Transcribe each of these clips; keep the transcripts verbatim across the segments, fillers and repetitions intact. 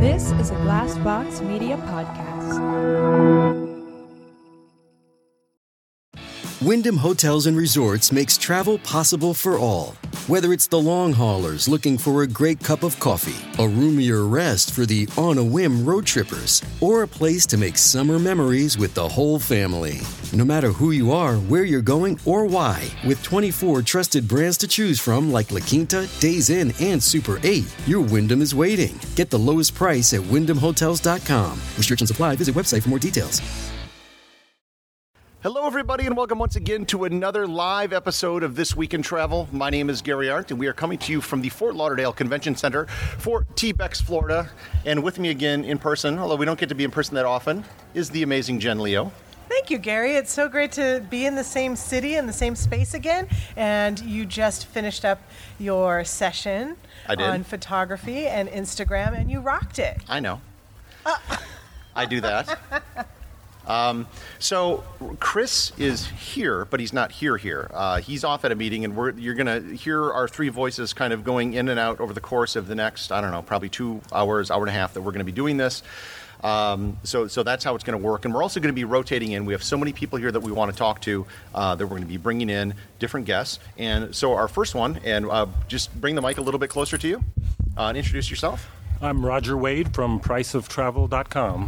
This is a Glassbox Media podcast. Wyndham Hotels and Resorts makes travel possible for all. Whether it's the long haulers looking for a great cup of coffee, a roomier rest for the on-a-whim road trippers, or a place to make summer memories with the whole family. No matter who you are, where you're going, or why, with twenty-four trusted brands to choose from like La Quinta, Days Inn, and Super eight, your Wyndham is waiting. Get the lowest price at wyndham hotels dot com. Restrictions apply. Visit website for more details. Hello, everybody, and welcome once again to another live episode of This Week in Travel. My name is Gary Arndt, and we are coming to you from the Fort Lauderdale Convention Center for T-Bex, Florida. And with me again in person, although we don't get to be in person that often, is the amazing Jen Leo. Thank you, Gary. It's so great to be in the same city, in the same space again. And you just finished up your session I did. on photography and Instagram, and you rocked it. I know. Uh. I do that. Um, so Chris is here, but he's not here here. Uh, he's off at a meeting, and we're, you're going to hear our three voices kind of going in and out over the course of the next, I don't know, probably two hours, hour and a half that we're going to be doing this. Um, so, so that's how it's going to work. And we're also going to be rotating in. We have so many people here that we want to talk to uh, that we're going to be bringing in different guests. And so our first one, and uh, just bring the mic a little bit closer to you uh, and introduce yourself. I'm Roger Wade from price of travel dot com.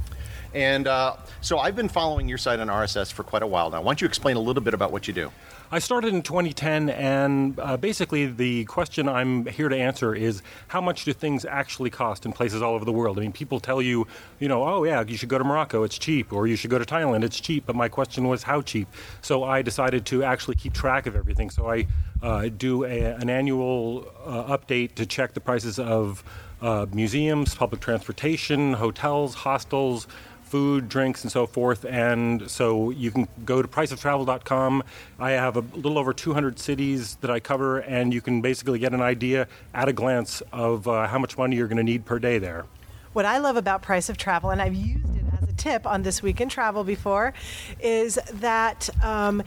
And uh, so I've been following your site on R S S for quite a while now. Why don't you explain a little bit about what you do? I started in twenty ten, and uh, basically the question I'm here to answer is how much do things actually cost in places all over the world? I mean, people tell you, you know, oh yeah, you should go to Morocco, it's cheap, or you should go to Thailand, it's cheap, but my question was how cheap? So I decided to actually keep track of everything. So I uh, do a, an annual uh, update to check the prices of uh, museums, public transportation, hotels, hostels, food, drinks, and so forth. And so you can go to price of travel dot com. I have a little over two hundred cities that I cover, and you can basically get an idea at a glance of uh, how much money you're going to need per day there. What I love about Price of Travel, and I've used it as a tip on This Week in Travel before, is that um,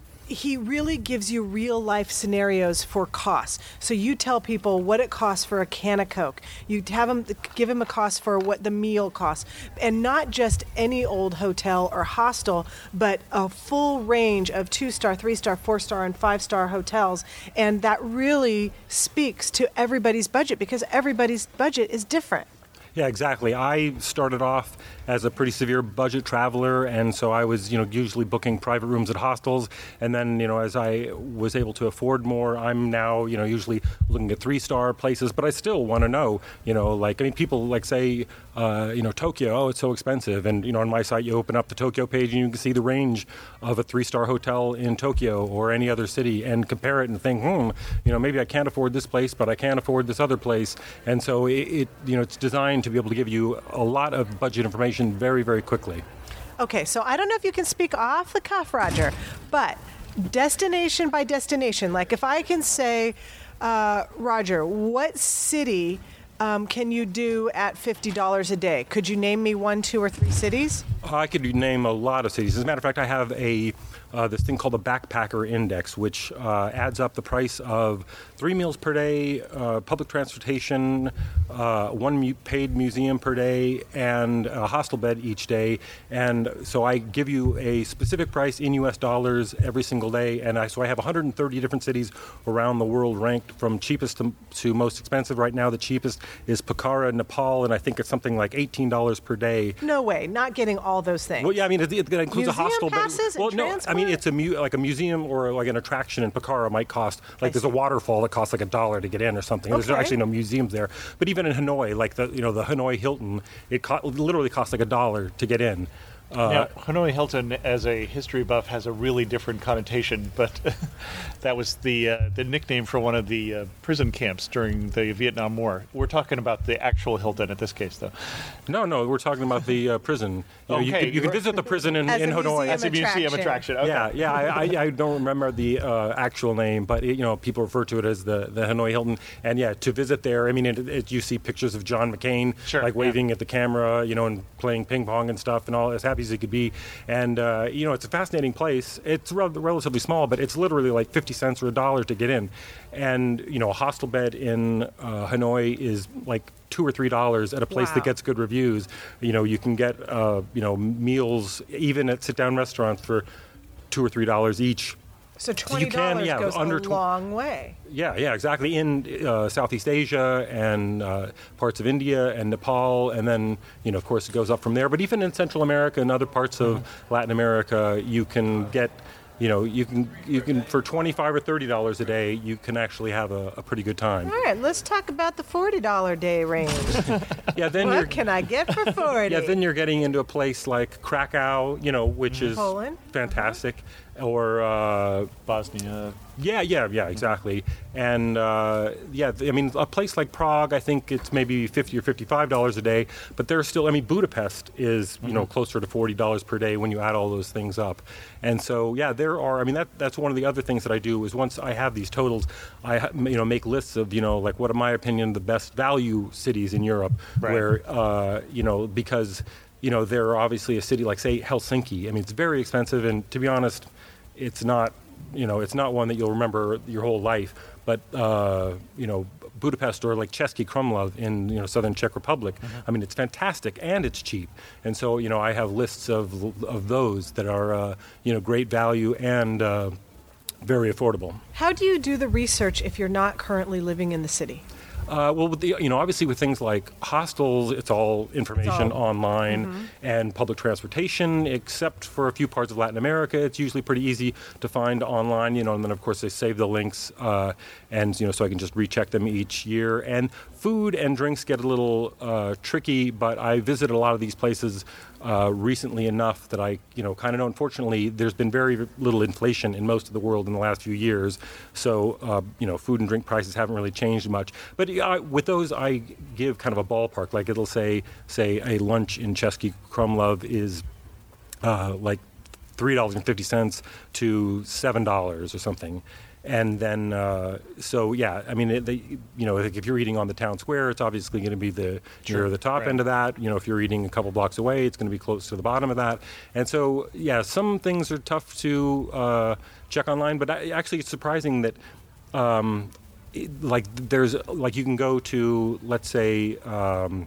he really gives you real-life scenarios for costs. So you tell people what it costs for a can of Coke. You have them give them a cost for what the meal costs, and not just any old hotel or hostel, but a full range of two-star, three-star, four-star, and five-star hotels. And that really speaks to everybody's budget because everybody's budget is different. Yeah, exactly. I started off as a pretty severe budget traveler, and so I was, you know, usually booking private rooms at hostels. And then, you know, as I was able to afford more, I'm now, you know, usually looking at three-star places. But I still want to know, you know, like, I mean, people like say, uh, you know, Tokyo, oh, it's so expensive. And, you know, on my site, you open up the Tokyo page and you can see the range of a three-star hotel in Tokyo or any other city and compare it and think, hmm, you know, maybe I can't afford this place, but I can afford this other place. And so it, it you know, it's designed to be able to give you a lot of budget information very, very quickly. Okay, so I don't know if you can speak off the cuff, Roger, but destination by destination, like if I can say, uh, Roger, what city um, can you do at fifty dollars a day? Could you name me one, two, or three cities? I could name a lot of cities. As a matter of fact, I have a uh, this thing called the Backpacker Index, which uh, adds up the price of three meals per day, uh, public transportation, uh, one mu- paid museum per day, and a hostel bed each day. And so I give you a specific price in U S dollars every single day. And I, so I have one hundred thirty different cities around the world ranked from cheapest to, to most expensive. Right now, the cheapest is Pokhara, Nepal, and I think it's something like eighteen dollars per day. No way, not getting all those things. Well, yeah, I mean, it, it includes museum a hostel. passes But, well, and no, transport? I mean, it's a mu- like a museum or like an attraction in Pokhara might cost, like I there's see. a waterfall that costs like a dollar to get in or something. There's Okay. actually no museums there. But even in Hanoi, like the, you know, the Hanoi Hilton, it co- literally costs like a dollar to get in. Uh, Now, Hanoi Hilton, as a history buff, has a really different connotation, but that was the uh, the nickname for one of the uh, prison camps during the Vietnam War. We're talking about the actual Hilton at this case, though. No, no, we're talking about the uh, prison. You know, you Okay, can, you can you're- visit the prison in, As in a Hanoi. museum That's a museum attraction. Okay. Yeah, yeah. I, I, I don't remember the uh, actual name, but it, you know, people refer to it as the, the Hanoi Hilton. And yeah, to visit there, I mean, it, it, you see pictures of John McCain, Sure, like yeah. waving at the camera, you know, and playing ping pong and stuff, and all as happy as you could be. And, uh, you know, it's a fascinating place. It's rel- relatively small, but it's literally like fifty cents or a dollar to get in. And, you know, a hostel bed in uh, Hanoi is like two or three dollars at a place Wow. that gets good reviews. You know, you can get, uh, you know, meals even at sit-down restaurants for two or three dollars each. So twenty you dollars can, yeah, goes under a tw- long way. Yeah, yeah, exactly. In uh, Southeast Asia and uh, parts of India and Nepal, and then, you know, of course, it goes up from there. But even in Central America and other parts of Latin America, you can get, you know, you can you can for twenty-five or thirty dollars a day, you can actually have a, a pretty good time. All right, let's talk about the forty dollars day range. Yeah, then you're What can I get for forty? yeah, then you're getting into a place like Krakow, you know, which is Poland. fantastic, or. Uh, Bosnia. Yeah, yeah, yeah, exactly. And uh, yeah, th- I mean, a place like Prague, I think it's maybe fifty or fifty-five dollars a day, but there's still. I mean, Budapest is you know closer to forty dollars per day when you add all those things up. And so yeah, there are. I mean, that that's one of the other things that I do is once I have these totals, I ha- you know make lists of you know like what in my opinion the best value cities in Europe, Right. where uh, you know because you know there are obviously a city like say Helsinki. I mean, it's very expensive, and to be honest, it's not. You know, it's not one that you'll remember your whole life, but uh, you know, Budapest or like Český Krumlov in you know southern Czech Republic. I mean, it's fantastic and it's cheap, and so you know, I have lists of of those that are uh, you know great value and uh, very affordable. How do you do the research if you're not currently living in the city? Uh, well, with the, you know, obviously with things like hostels, it's all information all- online and public transportation, except for a few parts of Latin America. It's usually pretty easy to find online, you know, and then of course they save the links uh, and, you know, so I can just recheck them each year. And food and drinks get a little uh, tricky, but I visited a lot of these places uh, recently enough that I, you know, kind of know, unfortunately, there's been very little inflation in most of the world in the last few years. So, uh, you know, food and drink prices haven't really changed much. But uh, with those, I give kind of a ballpark. Like it'll say, say a lunch in Český Krumlov is uh, like three dollars and fifty cents to seven dollars or something. And then, uh, so yeah, I mean, it, they, you know, if you're eating on the town square, it's obviously going to be the near the top right. end of that. You know, if you're eating a couple blocks away, it's going to be close to the bottom of that. And so, yeah, some things are tough to uh, check online, but I, actually, it's surprising that, um, it, like, there's like you can go to, let's say. Um,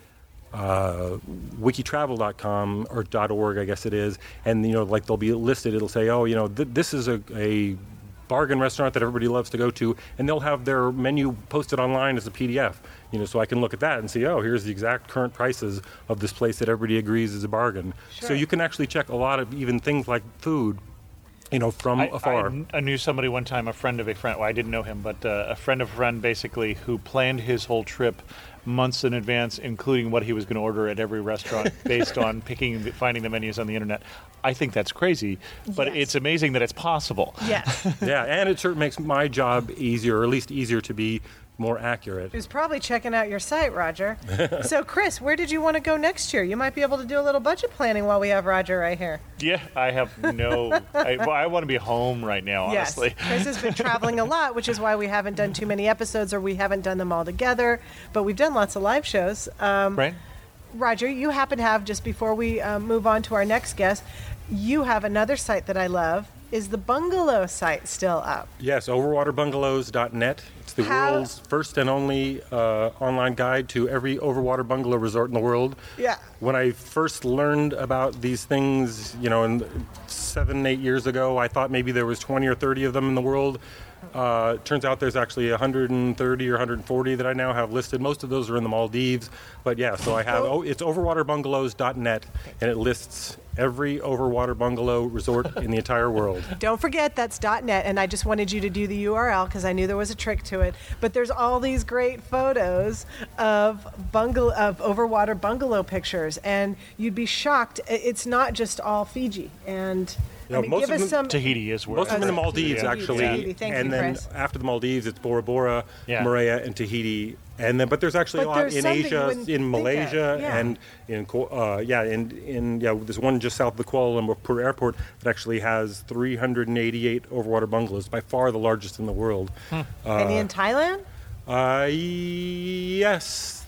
Uh, wikitravel dot com or .org, I guess it is, and you know, like they'll be listed. It'll say, oh, you know, th- this is a, a bargain restaurant that everybody loves to go to, and they'll have their menu posted online as a P D F. You know, so I can look at that and see, oh, here's the exact current prices of this place that everybody agrees is a bargain. So Sure. you can actually check a lot of even things like food, you know, from I, afar. I, I knew somebody one time, a friend of a friend. Well, I didn't know him, but uh, a friend of a friend, basically, who planned his whole trip months in advance, including what he was going to order at every restaurant, based on picking, finding the menus on the internet. I think that's crazy, but Yes. it's amazing that it's possible. Yes. Yeah, and it sure makes my job easier, or at least easier to be more accurate. Who's probably checking out your site, Roger. So, Chris, where did you want to go next year? You might be able to do a little budget planning while we have Roger right here. Yeah, I have no. I, well, I want to be home right now, honestly. Yes, Chris has been traveling a lot, which is why we haven't done too many episodes, or we haven't done them all together. But we've done lots of live shows. Um, Right? Roger, you happen to have, just before we um, move on to our next guest, you have another site that I love. Is the bungalow site still up? Yes, overwater bungalows dot net. It's the How- world's first and only uh, online guide to every overwater bungalow resort in the world. Yeah. When I first learned about these things, you know, in seven, eight years ago, I thought maybe there was twenty or thirty of them in the world. Uh, turns out there's actually one hundred thirty or one hundred forty that I now have listed. Most of those are in the Maldives. But yeah, so I have, oh, it's overwater bungalows dot net, and it lists every overwater bungalow resort in the entire world. Don't forget that's .net, and I just wanted you to do the U R L because I knew there was a trick to it. But there's all these great photos of bungalow of overwater bungalow pictures, and you'd be shocked. I- It's not just all Fiji. And Yeah, I mean, most give of us them- some. Tahiti is where Most of them in the I- Maldives, Yeah. actually, Tahiti. Thank and you, then Chris. after the Maldives, it's Bora Bora, Yeah. Moorea, and Tahiti, and then but there's actually But a lot there's in some that you Asia, wouldn't in think of, Malaysia, yeah. and in Ko- uh, yeah, in in yeah, there's one just south of the Kuala Lumpur airport that actually has three hundred eighty-eight overwater bungalows, by far the largest in the world. Any in Thailand? Uh, yes,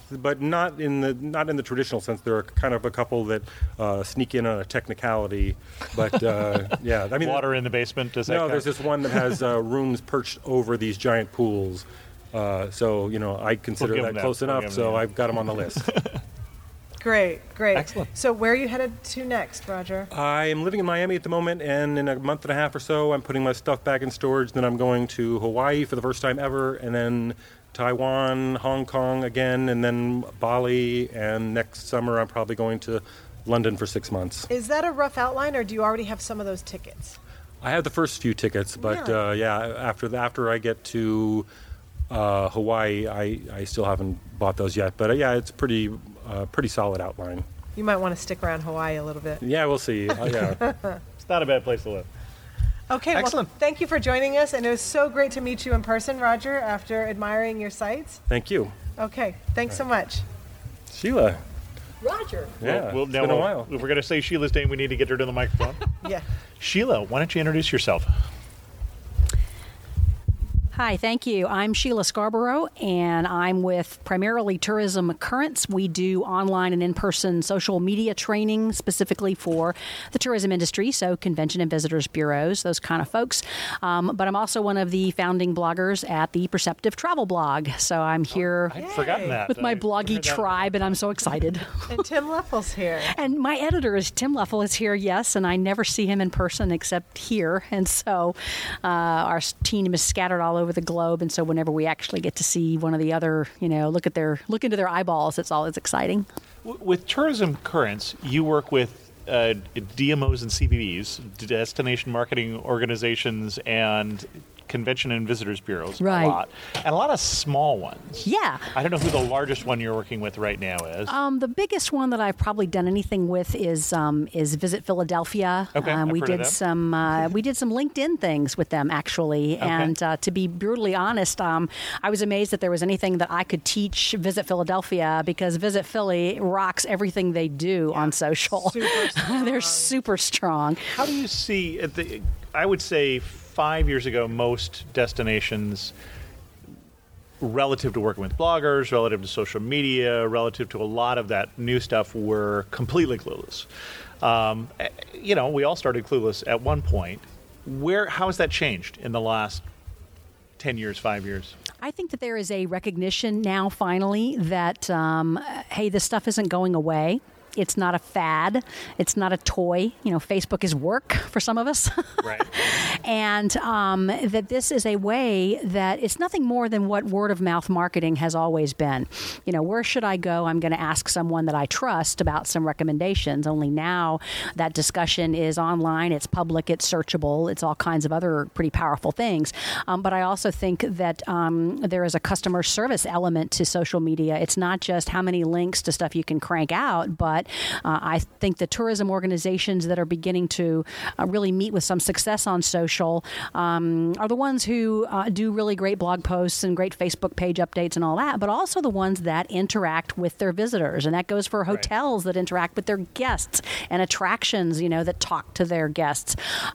but not in the not in the traditional sense. There are kind of a couple that uh, sneak in on a technicality, but uh, yeah, I mean, water in the basement. Does that no, count? there's this one that has uh, rooms perched over these giant pools. Uh, so you know, I consider We'll that that. close We'll enough. give So them that. I've got them on the list. Great, great. Excellent. So where are you headed to next, Roger? I'm living in Miami at the moment, and in a month and a half or so, I'm putting my stuff back in storage. Then I'm going to Hawaii for the first time ever, and then Taiwan, Hong Kong again, and then Bali. And next summer, I'm probably going to London for six months. Is that a rough outline, or do you already have some of those tickets? I have the first few tickets, but Really? uh, yeah, after the, after I get to uh, Hawaii, I, I still haven't bought those yet. But uh, yeah, it's pretty uh, pretty solid outline. You might want to stick around Hawaii a little bit. Yeah, we'll see. Uh, yeah. It's not a bad place to live. Okay, well, Excellent. thank you for joining us, and it was so great to meet you in person, Roger, after admiring your sites. Thank you, Okay, thanks so much. Sheila. Roger. Yeah, We'll, we'll, it's now been a we'll- while. If we're going to say Sheila's name, we need to get her to the microphone. Yeah. Sheila, why don't you introduce yourself? Hi, thank you. I'm Sheila Scarborough, and I'm with primarily Tourism Currents. We do online and in-person social media training specifically for the tourism industry, so convention and visitors bureaus, those kind of folks. Um, but I'm also one of the founding bloggers at the Perceptive Travel Blog. So I'm here I'd forgotten that. with my I bloggy heard that. tribe, and I'm so excited. And Tim Leffels here. And my editor is Tim Leffel is here, yes, and I never see him in person except here. And so uh, our team is scattered all over the globe, and so whenever we actually get to see one or the other, you know, look at their look into their eyeballs, it's always exciting. W- With Tourism Currents, you work with uh, D M Os and C B Bs, destination marketing organizations, and convention and visitors bureaus Right. a lot, and a lot of small ones. Yeah. I don't know who the largest one you're working with right now is. Um, the biggest one that I've probably done anything with is um, is Visit Philadelphia. Okay, um, I've we heard of did them. some uh, we did some LinkedIn things with them actually, and uh, to be brutally honest, um, I was amazed that there was anything that I could teach Visit Philadelphia, because Visit Philly rocks everything they do on social. Super strong. They're super strong. How do you see, at the, I would say five years ago, most destinations, relative to working with bloggers, relative to social media, relative to a lot of that new stuff, were completely clueless. Um, eh, you know, we all started clueless at one point. Where, how has that changed in the last ten years, five years? I think that there is a recognition now, finally, that, um, hey, this stuff isn't going away. It's not a fad. It's not a toy. You know, Facebook is work for some of us. Right. And um, that this is a way that it's nothing more than what word of mouth marketing has always been. You know, where should I go? I'm going to ask someone that I trust about some recommendations. Only now that discussion is online, it's public, it's searchable, it's all kinds of other pretty powerful things. Um, but I also think that um, there is a customer service element to social media. It's not just how many links to stuff you can crank out, but uh, I think the tourism organizations that are beginning to uh, really meet with some success on social um, are the ones who uh, do really great blog posts and great Facebook page updates and all that, but also the ones that interact with their visitors. And that goes for hotels that interact with their guests, and attractions, you know, that talk to their guests.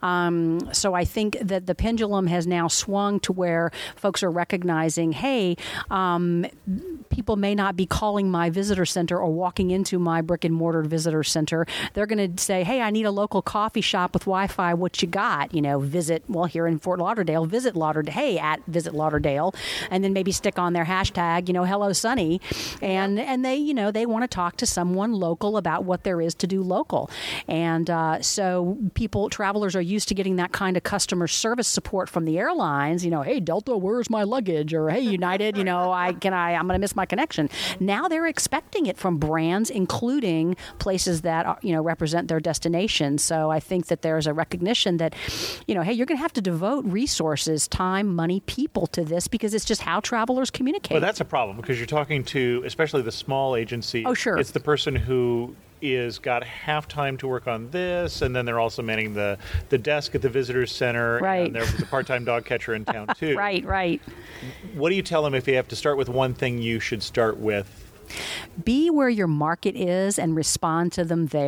Um, so I think that the pendulum has now swung to where folks are recognizing, hey, um, people may not be calling my visitor center or walking into my brick and mortar visitor center. They're going to say, hey, I need a local coffee shop with Wi-Fi. What you got? You know, visit, well, here in Fort Lauderdale, visit Lauderdale, hey, at Visit Lauderdale, and then maybe stick on their hashtag, you know, hello, Sunny. And, and they, you know, they want to talk to someone local about what there is to do local. And uh, so people, travelers are used to getting that kind of customer service support from the airlines, you know, hey, Delta, where's my luggage? Or hey, United, you know, I can I, I'm going to miss my connection. Now they're expecting it from brands, including places that are, you know, represent their destination. So I think that there's a recognition that, you know, hey, you're going to have to devote resources, time, money, people to this, because it's just how travelers communicate. But that's a problem, because you're talking to, especially the small agency. Oh, sure. It's the person who is got half time to work on this, and then they're also manning the, the desk at the visitors center, Right. and they're the part-time dog catcher in town too. Right, right. What do you tell them if you have to start with one thing you should start with? Be where your market is and respond to them there.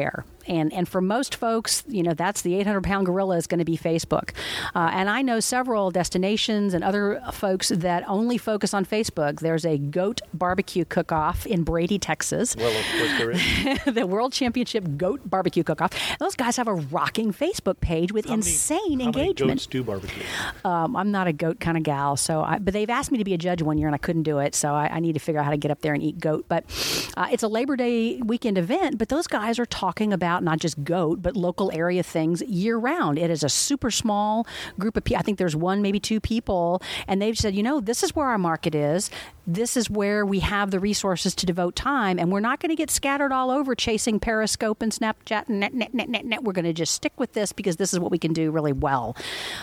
And and for most folks, you know, that's the eight hundred pound gorilla is going to be Facebook. Uh, and I know several destinations and other folks that only focus on Facebook. There's a goat barbecue cook-off in Brady, Texas. Well, of course there is. The World Championship Goat Barbecue Cook-Off. Those guys have a rocking Facebook page with how insane many, how engagement. How many goats do barbecue? Um, I'm not a goat kind of gal, so I, but they've asked me to be a judge one year and I couldn't do it, so I, I need to figure out how to get up there and eat goat. But uh, it's a Labor Day weekend event, but those guys are talking about not just goat, but local area things year round. It is a super small group of people. I think there's one, maybe two people, and they've said, you know, this is where our market is. This is where we have the resources to devote time, and we're not going to get scattered all over chasing Periscope and Snapchat and net, net, net, net, net. We're going to just stick with this because this is what we can do really well.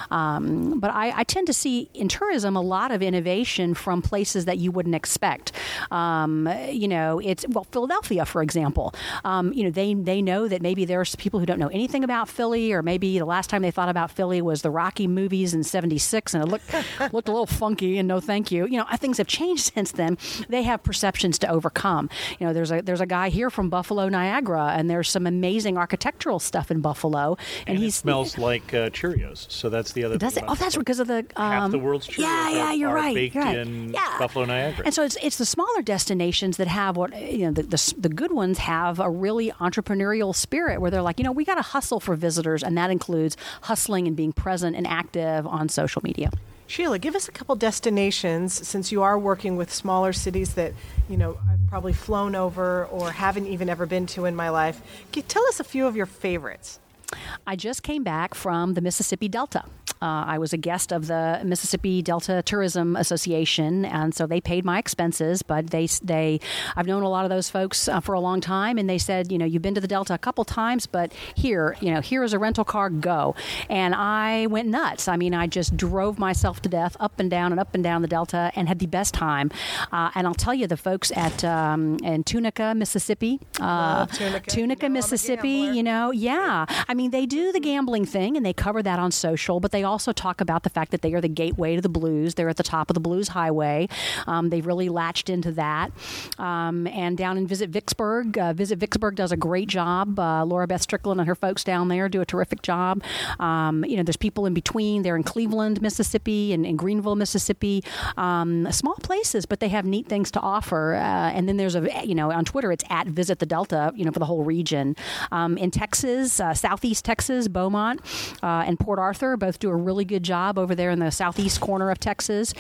Um, but I, I tend to see in tourism a lot of innovation from places that you wouldn't expect. Um, you know, it's, well, Philadelphia, for example. Um, you know, they, they know that maybe there's people who don't know anything about Philly, or maybe the last time they thought about Philly was the Rocky movies in seventy-six, and it looked, looked a little funky, and no thank you. You know, things have changed since then. They have perceptions to overcome. You know, there's a there's a guy here from Buffalo, Niagara, and there's some amazing architectural stuff in Buffalo. And, and he smells like uh, Cheerios, so that's the other does thing. it? Oh, that's because of the um, half the world's Cheerios yeah, yeah, are, you're are right, baked you're right. in yeah. Buffalo, Niagara. And so it's it's the smaller destinations that have what, you know, the, the the good ones have a really entrepreneurial spirit where they're like, you know, we got to hustle for visitors, and that includes hustling and being present and active on social media. Sheila, give us a couple destinations, since you are working with smaller cities that, you know, I've probably flown over or haven't even ever been to in my life. G- Tell us a few of your favorites. I just came back from the Mississippi Delta. Uh, I was a guest of the Mississippi Delta Tourism Association, and so they paid my expenses. But they, they, I've known a lot of those folks uh, for a long time, and they said, you know, you've been to the Delta a couple times, but here, you know, here is a rental car, go. And I went nuts. I mean, I just drove myself to death up and down and up and down the Delta, and had the best time. Uh, and I'll tell you, the folks at um, in Tunica, Mississippi, uh, Tunica, Tunica you know, Mississippi, you know, yeah. I mean, they do the gambling thing, and they cover that on social, but they also talk about the fact that they are the gateway to the blues. They're at the top of the blues highway. Um, they've really latched into that. Um, and down in Visit Vicksburg, uh, Visit Vicksburg does a great job. Uh, Laura Beth Strickland and her folks down there do a terrific job. Um, you know, there's people in between. They're in Cleveland, Mississippi, and in Greenville, Mississippi. Um, small places, but they have neat things to offer. Uh, and then there's a, you know, on Twitter, it's at Visit the Delta, you know, for the whole region. Um, in Texas, uh, Southeast Texas, Beaumont, uh, and Port Arthur both do a really good job over there in the southeast corner of Texas.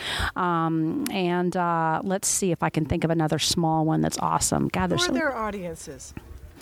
Um, and uh, let's see if I can think of another small one that's awesome. God, Who there's are so their audiences?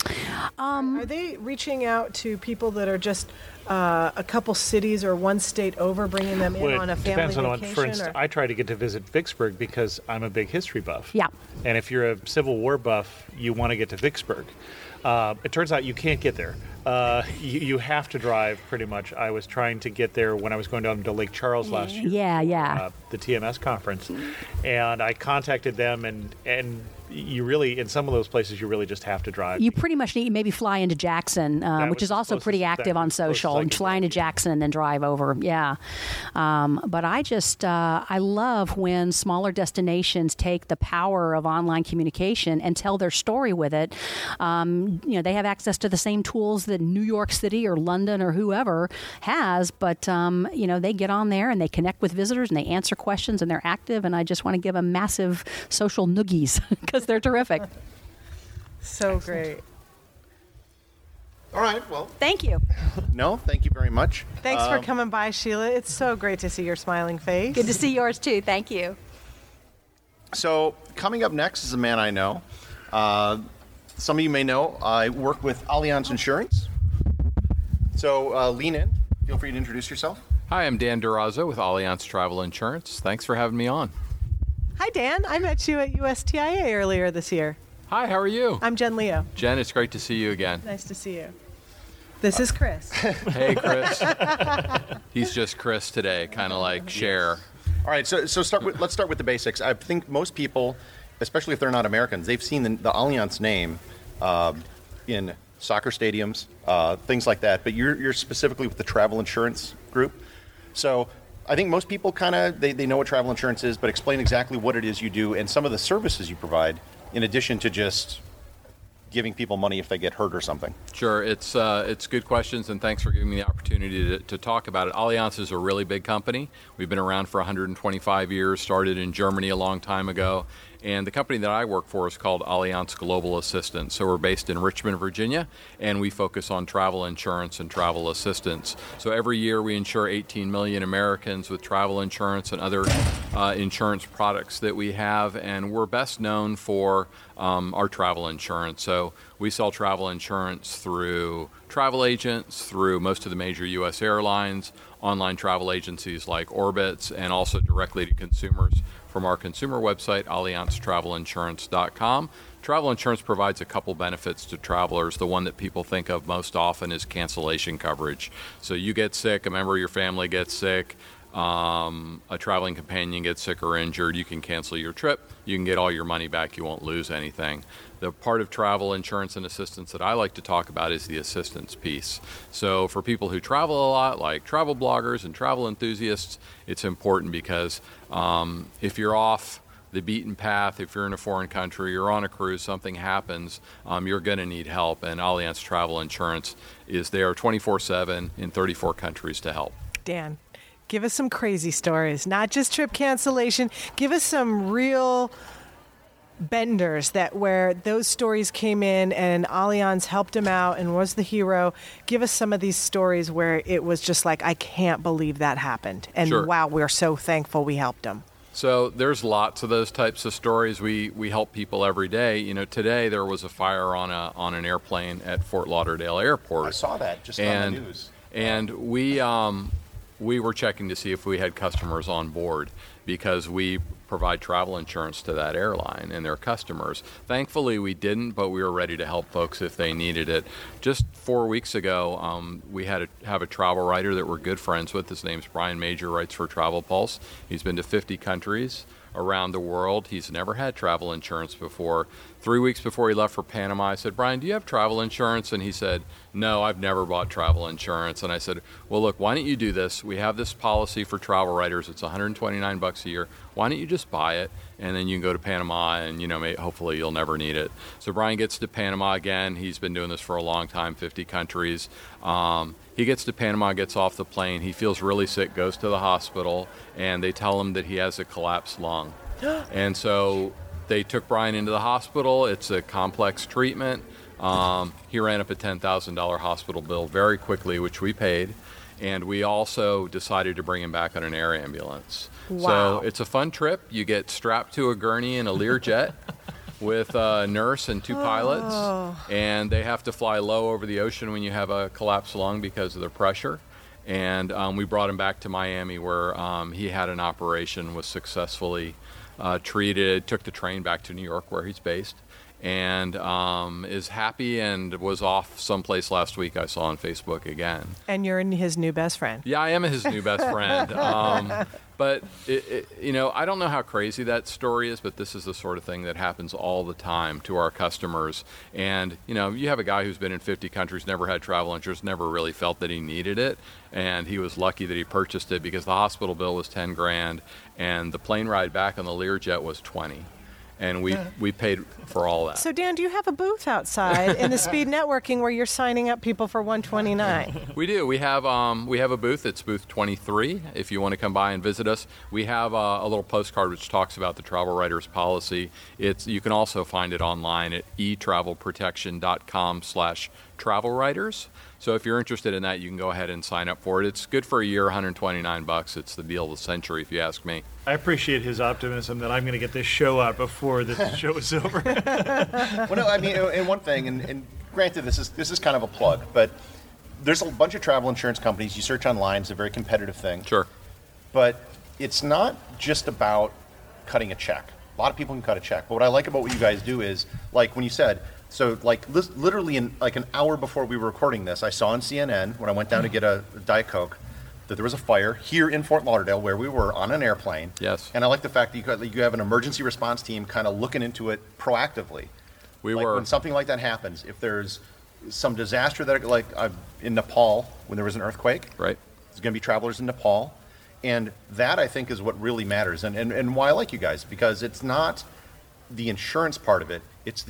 Um, are they reaching out to people that are just uh, a couple cities or one state over, bringing them in well, on a it family depends on vacation? what. For instance, or? I try to get to visit Vicksburg because I'm a big history buff. Yeah. And if you're a Civil War buff, you want to get to Vicksburg. Uh, it turns out you can't get there. Uh, you, you have to drive, pretty much. I was trying to get there when I was going down to Lake Charles last year. Yeah, yeah. Uh, the T M S conference. And I contacted them, and and you really, in some of those places, you really just have to drive. You pretty much need to maybe fly into Jackson, uh, That which was is the also pretty closest- active that on was the closest social. I And could fly into get. Jackson and then drive over, yeah. Um, but I just, uh, I love when smaller destinations take the power of online communication and tell their story with it. Um, you know, they have access to the same tools that New York City or London or whoever has, but, um, you know, they get on there and they connect with visitors and they answer questions and they're active, and I just want to give them massive social noogies because they're terrific. So great. All right, well, Thank you. no, thank you very much. Thanks for Um, coming by, Sheila. It's so great to see your smiling face. Good to see yours too. Thank you. So, coming up next is a man I know. Uh, some of you may know I work with Allianz Insurance. So, uh, lean in. Feel free to introduce yourself. Hi, I'm Dan Durazo with Allianz Travel Insurance. Thanks for having me on. Hi, Dan. I met you at U S T I A earlier this year. Hi, how are you? I'm Jen Leo. Jen, it's great to see you again. Nice to see you. This is Chris. Hey, Chris. He's just Chris today, kind of like Cher. All right, so so start with let's start with the basics. I think most people, especially if they're not Americans, they've seen the, the Allianz name uh, in soccer stadiums, uh, things like that. But you're you're specifically with the travel insurance group. So I think most people kind of they, they know what travel insurance is, but explain exactly what it is you do and some of the services you provide, in addition to just giving people money if they get hurt or something? Sure, it's uh, it's good questions, and thanks for giving me the opportunity to, to talk about it. Allianz is a really big company. We've been around for one hundred twenty-five years, started in Germany a long time ago, and the company that I work for is called Allianz Global Assistance. So we're based in Richmond, Virginia, and we focus on travel insurance and travel assistance. So every year we insure eighteen million Americans with travel insurance and other uh, insurance products that we have, and we're best known for um, our travel insurance. So we sell travel insurance through travel agents, through most of the major U S airlines, online travel agencies like Orbitz, and also directly to consumers from our consumer website, allianz travel insurance dot com. Travel insurance provides a couple benefits to travelers. The one that people think of most often is cancellation coverage. So you get sick, a member of your family gets sick, um, a traveling companion gets sick or injured, you can cancel your trip, you can get all your money back, you won't lose anything. The part of travel insurance and assistance that I like to talk about is the assistance piece. So for people who travel a lot, like travel bloggers and travel enthusiasts, it's important because um, if you're off the beaten path, if you're in a foreign country, you're on a cruise, something happens, um, you're going to need help. And Allianz Travel Insurance is there twenty-four seven in thirty-four countries to help. Dan, give us some crazy stories, not just trip cancellation. Give us some real benders that where those stories came in and Allianz helped him out and was the hero. Give us some of these stories where it was just like, I can't believe that happened. And Sure. wow, we're so thankful we helped him. So there's lots of those types of stories. We we help people every day. You know, today there was a fire on a on an airplane at Fort Lauderdale Airport. I saw that just and, on the news. And we um, we were checking to see if we had customers on board because we provide travel insurance to that airline and their customers. Thankfully, we didn't, but we were ready to help folks if they needed it. Just four weeks ago, um, we had a, have a travel writer that we're good friends with. His name's Brian Major, writes for Travel Pulse. He's been to fifty countries around the world. He's never had travel insurance before. Three weeks before he left for Panama, I said, Brian, do you have travel insurance? And he said, no, I've never bought travel insurance. And I said, well, look, why don't you do this? We have this policy for travel writers. It's one hundred twenty-nine bucks a year. Why don't you just buy it? And then you can go to Panama and, you know, may, hopefully you'll never need it. So Brian gets to Panama again. He's been doing this for a long time, fifty countries. Um, he gets to Panama, gets off the plane. He feels really sick, goes to the hospital, and they tell him that he has a collapsed lung. And so they took Brian into the hospital. It's a complex treatment. Um, he ran up a ten thousand dollars hospital bill very quickly, which we paid. And we also decided to bring him back on an air ambulance. Wow. So it's a fun trip. You get strapped to a gurney in a Learjet with a nurse and two pilots. Oh. And they have to fly low over the ocean when you have a collapsed lung because of the pressure. And um, we brought him back to Miami where um, he had an operation, was successfully uh, treated, took the train back to New York where he's based, and um, is happy and was off someplace last week I saw on Facebook again. And you're his new best friend. Yeah, I am his new best friend. Um, but, it, it, you know, I don't know how crazy that story is, but this is the sort of thing that happens all the time to our customers. And, you know, you have a guy who's been in fifty countries, never had travel insurance, never really felt that he needed it. And he was lucky that he purchased it because the hospital bill was ten grand and the plane ride back on the Learjet was twenty. And we, we paid for all that. So, Dan, do you have a booth outside in the Speed Networking where you're signing up people for one twenty-nine? We do. We have um, we have a booth. It's booth twenty-three. If you want to come by and visit us, we have uh, a little postcard which talks about the travel writers policy. It's you can also find it online at e travel protection dot com slash travel writers. So if you're interested in that, you can go ahead and sign up for it. It's good for a year, one hundred twenty-nine bucks. It's the deal of the century, if you ask me. I appreciate his optimism that I'm going to get this show out before the show is over. Well, no, I mean, and one thing, and, and granted, this is this is kind of a plug, but there's a bunch of travel insurance companies. You search online; it's a very competitive thing. Sure. But it's not just about cutting a check. A lot of people can cut a check. But what I like about what you guys do is, like when you said, so like li- literally in like an hour before we were recording this, I saw on C N N when I went down to get a, a Diet Coke that there was a fire here in Fort Lauderdale where we were on an airplane. Yes. And I like the fact that you, got, you have an emergency response team kind of looking into it proactively. We like were. When something like that happens, if there's some disaster that, like uh, in Nepal, when there was an earthquake, Right. there's going to be travelers in Nepal. And that, I think, is what really matters. And, and, and why I like you guys, because it's not the insurance part of it, it's the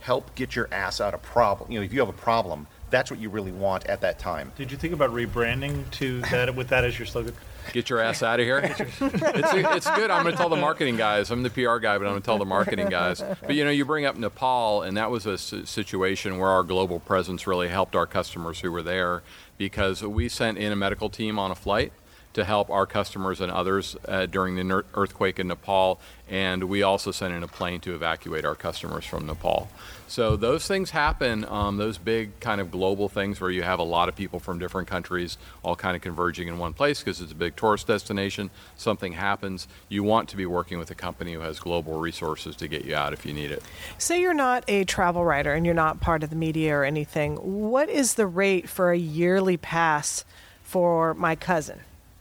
help get your ass out of problem. You know, if you have a problem, that's what you really want at that time. Did you think about rebranding to that with that as your slogan? Get your ass out of here. it's, it's good. I'm going to tell the marketing guys. I'm the P R guy, but I'm going to tell the marketing guys. But, you know, you bring up Nepal, and that was a situation where our global presence really helped our customers who were there, because we sent in a medical team on a flight to help our customers and others uh, during the earthquake in Nepal, and we also sent in a plane to evacuate our customers from Nepal. So those things happen, um, those big kind of global things where you have a lot of people from different countries all kind of converging in one place because it's a big tourist destination. Something happens, you want to be working with a company who has global resources to get you out if you need it. Say you're not a travel writer and you're not part of the media or anything. What is the rate for a yearly pass for my cousin?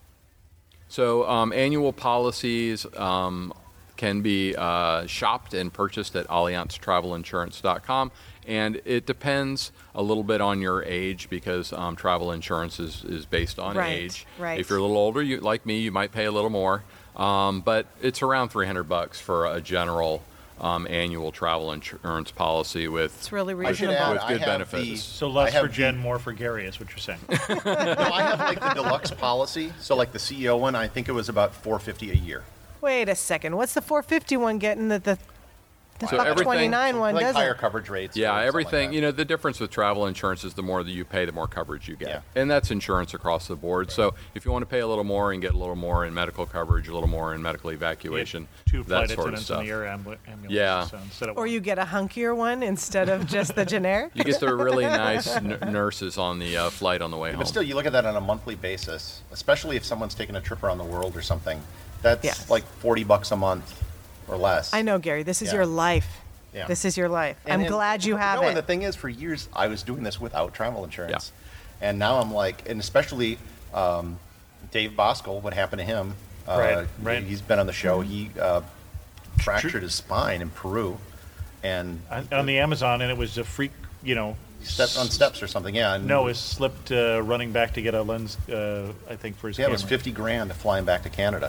So um, annual policies um, can be uh, shopped and purchased at allianz travel insurance dot com, and it depends a little bit on your age because um, travel insurance is, is based on right, age. Right. If you're a little older, you, like me, you might pay a little more, um, but it's around three hundred bucks for a general um, annual travel insurance policy with It's really I should reasonable. add, with I good have benefits. the- So I less have for Jen, the- more for Gary, is what you're saying. No, I have like the deluxe policy. So like the C E O one, I think it was about four hundred fifty dollars a year. Wait a second. What's the four fifty one getting that the, the So Buck everything- twenty-nine one like doesn't? higher coverage rates. or Yeah, something like everything. that. You know, the difference with travel insurance is the more that you pay, the more coverage you get. Yeah. And that's insurance across the board. So if you want to pay a little more and get a little more in medical coverage, a little more in medical evacuation, Two flight that sort of attendants stuff. in the air ambu- ambulance. Yeah. So instead of Or one. you get a hunkier one instead of just the generic? You get the really nice n- nurses on the uh, flight on the way home. But still, you look at that on a monthly basis, especially if someone's taking a trip around the world or something. That's Yes. like forty bucks a month or less. I know, Gary. This is Yeah. your life. Yeah. This is your life. And- I'm and- glad you have no, it. And the thing is, for years, I was doing this without travel insurance. And now I'm like, and especially um, Dave Boskel, what happened to him? Uh, Right, right. He's been on the show. He uh, fractured his spine in Peru and on, on the Amazon, and it was a freak, you know. stepped on steps or something. Yeah. And No, it slipped uh, running back to get a lens, uh, I think, for his Yeah, it camera. was fifty grand flying back to Canada.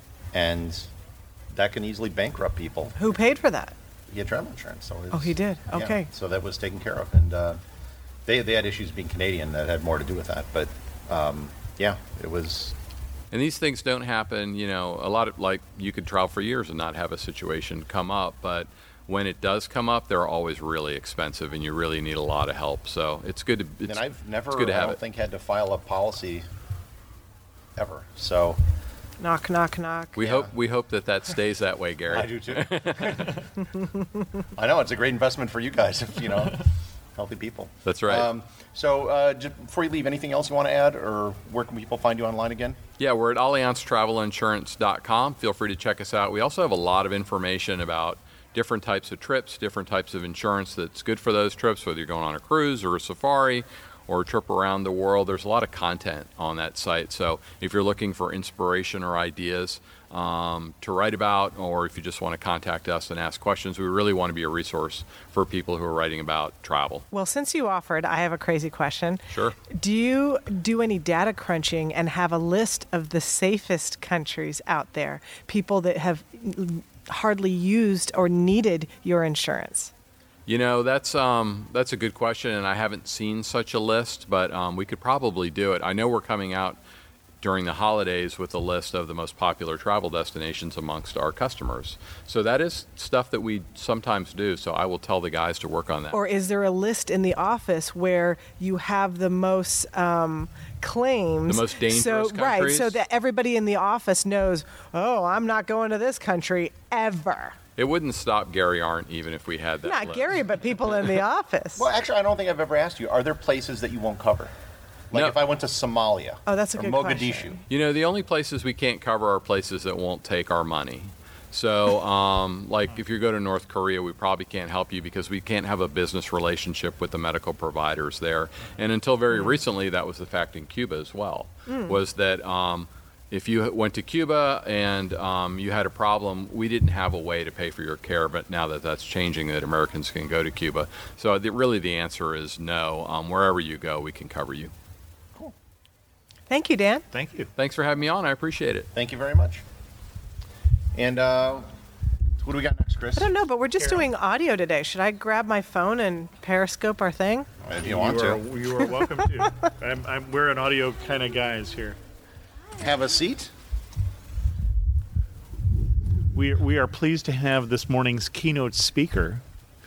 And that can easily bankrupt people. Who paid for that? He had travel insurance. So it Oh, was- he did? yeah, Okay. so that was taken care of. And uh, they, they had issues being Canadian that had more to do with that. But um, yeah, it was. And these things don't happen, you know, a lot of, like, you could travel for years and not have a situation come up, but when it does come up, they're always really expensive and you really need a lot of help. So it's good to, it's, and I've never, it's good to I have don't it. think, had to file a policy ever. So Knock, knock, knock. We yeah. hope we hope that that stays that way, Gary. I do too. I know it's a great investment for you guys, if you know, healthy people. That's right. Um, so uh, just before you leave, anything else you want to add, or where can people find you online again? Yeah, we're at allianz travel insurance dot com. Feel free to check us out. We also have a lot of information about different types of trips, different types of insurance that's good for those trips, whether you're going on a cruise or a safari or a trip around the world. There's a lot of content on that site. So if you're looking for inspiration or ideas um, to write about, or if you just want to contact us and ask questions, we really want to be a resource for people who are writing about travel. Well, since you offered, I have a crazy question. Sure. Do you do any data crunching and have a list of the safest countries out there, people that have hardly used or needed your insurance? You know, that's um, that's a good question, and I haven't seen such a list, but um, we could probably do it. I know we're coming out during the holidays with a list of the most popular travel destinations amongst our customers. So that is stuff that we sometimes do, so I will tell the guys to work on that. Or is there a list in the office where you have the most um, claims? The most dangerous so, Right, countries? so that everybody in the office knows, oh, I'm not going to this country ever. It wouldn't stop Gary Arndt even if we had that Not list. Gary, but people in the office. Well, actually, I don't think I've ever asked you. Are there places that you won't cover? Like No. if I went to Somalia Oh, that's a or good Mogadishu. question. You know, the only places we can't cover are places that won't take our money. So, um, like if you go to North Korea, we probably can't help you because we can't have a business relationship with the medical providers there. And until very recently, that was the fact in Cuba as well, was that um, if you went to Cuba and um, you had a problem, we didn't have a way to pay for your care. But now that that's changing, that Americans can go to Cuba. So the, really the answer is no. Um, wherever you go, we can cover you. Thank you, Dan. Thank you. Thanks for having me on. I appreciate it. Thank you very much. And uh, What do we got next, Chris? I don't know, but we're just doing audio today. Should I grab my phone and Periscope our thing? If you want you to. Are, you are welcome to. I'm, I'm, we're an audio kind of guys here. Have a seat. We, we are pleased to have this morning's keynote speaker.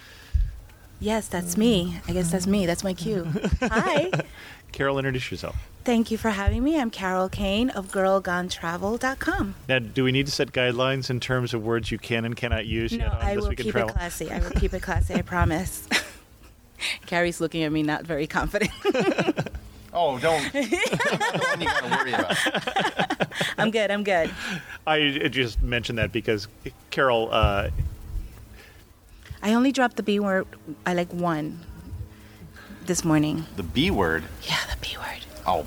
Yes, that's me. I guess that's me. That's my cue. Hi. Carol, introduce yourself. Thank you for having me. I'm Carol Kane of girl gone travel dot com. Now, do we need to set guidelines in terms of words you can and cannot use No, yet on I This will Week in keep Travel? it classy. I will keep it classy, I promise. Carrie's looking at me not very confident. Oh, don't. I'm not the one you got to worry about. I'm good. I'm good. I just mentioned that because Carol, uh, I only dropped the B word, I like one this morning. The B word. Yeah, the B word. Oh.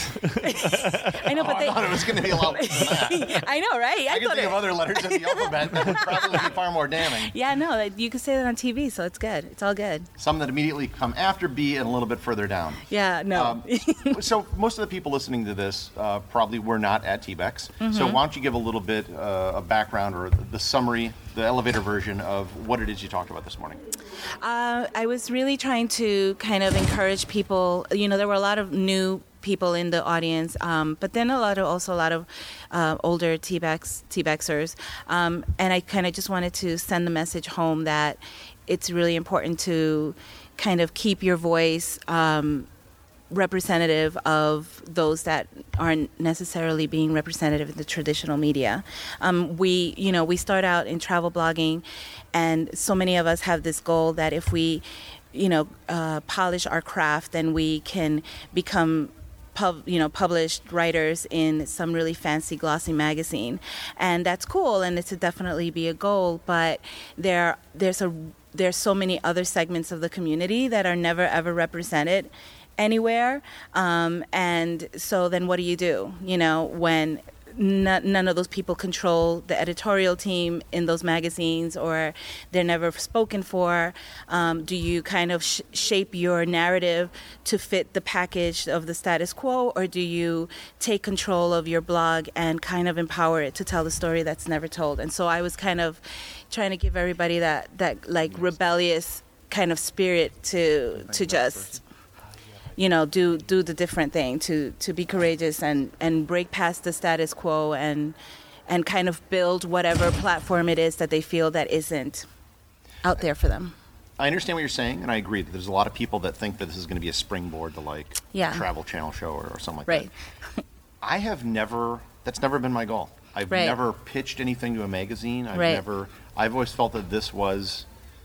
I know, Oh, but I they. thought it was going to be a lot more than that. I know, right? I, I can thought think it. of other letters in the alphabet that would probably be far more damning. Yeah, no, like, you could say that on T V, so it's good. It's all good. Some that immediately come after B and a little bit further down. Yeah, no. Um, so most of the people listening to this uh, probably were not at T BEX. Mm-hmm. So why don't you give a little bit uh, of background or the summary, the elevator version of what it is you talked about this morning? Uh, I was really trying to kind of encourage people. You know, there were a lot of new people in the audience, um, but then a lot of also a lot of uh, older T BEX T-BEXers, um, and I kind of just wanted to send the message home that it's really important to kind of keep your voice um, representative of those that aren't necessarily being representative in the traditional media. Um, we, you know, we start out in travel blogging, and so many of us have this goal that if we, you know, uh, polish our craft, then we can become Pub, you know, published writers in some really fancy glossy magazine, and that's cool, and it's a definitely be a goal. But there, there's a there's so many other segments of the community that are never ever represented anywhere, um, and so then what do you do? You know, when None, none of those people control the editorial team in those magazines, or they're never spoken for. Um, do you kind of sh- shape your narrative to fit the package of the status quo, or do you take control of your blog and kind of empower it to tell the story that's never told? And so I was kind of trying to give everybody that, that like rebellious kind of spirit to to just, you know, do do the different thing, to, to be courageous and, and break past the status quo and and kind of build whatever platform it is that they feel that isn't out there for them. I understand what you're saying, and I agree that there's a lot of people that think that this is going to be a springboard to like Yeah. a Travel Channel show or, or something like Right. that. I have never, that's never been my goal. I've Right. never pitched anything to a magazine. I've Right. never, I've always felt that this was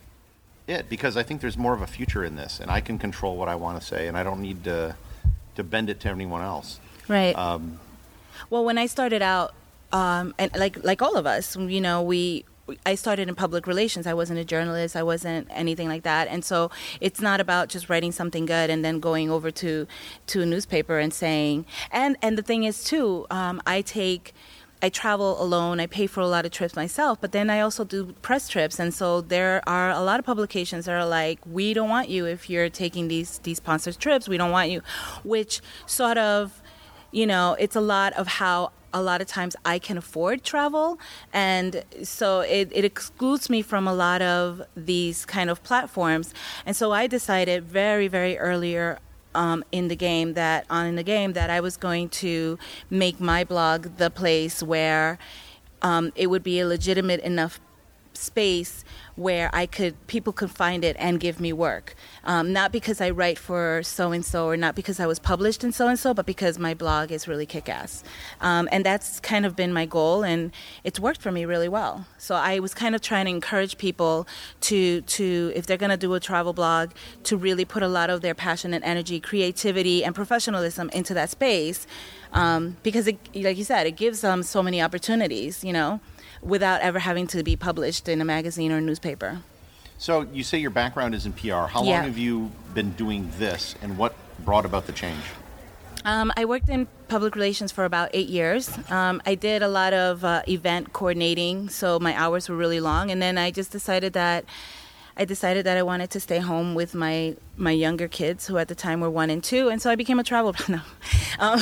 it, because I think there's more of a future in this, and I can control what I want to say, and I don't need to to bend it to anyone else. Right. Um, Well, when I started out, um, and like like all of us, you know, we I started in public relations. I wasn't a journalist. I wasn't anything like that. And so it's not about just writing something good and then going over to to a newspaper and saying. And and the thing is too, um, I take. I travel alone. I pay for a lot of trips myself, but then I also do press trips. And so there are a lot of publications that are like, we don't want you if you're taking these these sponsored trips. We don't want you, which sort of, you know, it's a lot of how a lot of times I can afford travel. And so it, it excludes me from a lot of these kind of platforms. And so I decided very, very earlier Um, in the game that on in the game that I was going to make my blog the place where um, it would be a legitimate enough space where I could people could find it and give me work, um, not because I write for so and so or not because I was published in so and so, but because my blog is really kick-ass, um, and that's kind of been my goal, and it's worked for me really well. So I was kind of trying to encourage people to to if they're going to do a travel blog, to really put a lot of their passion and energy, creativity, and professionalism into that space, um, because it, like you said, it gives them so many opportunities, you know, without ever having to be published in a magazine or a newspaper. so you say your background is in P R. How long Yeah. have you been doing this, and what brought about the change? Um, I worked in public relations for about eight years. Um, I did a lot of uh, event coordinating, so my hours were really long. And then I just decided that I decided that I wanted to stay home with my my younger kids, who at the time were one and two, and so I became a travel no, um,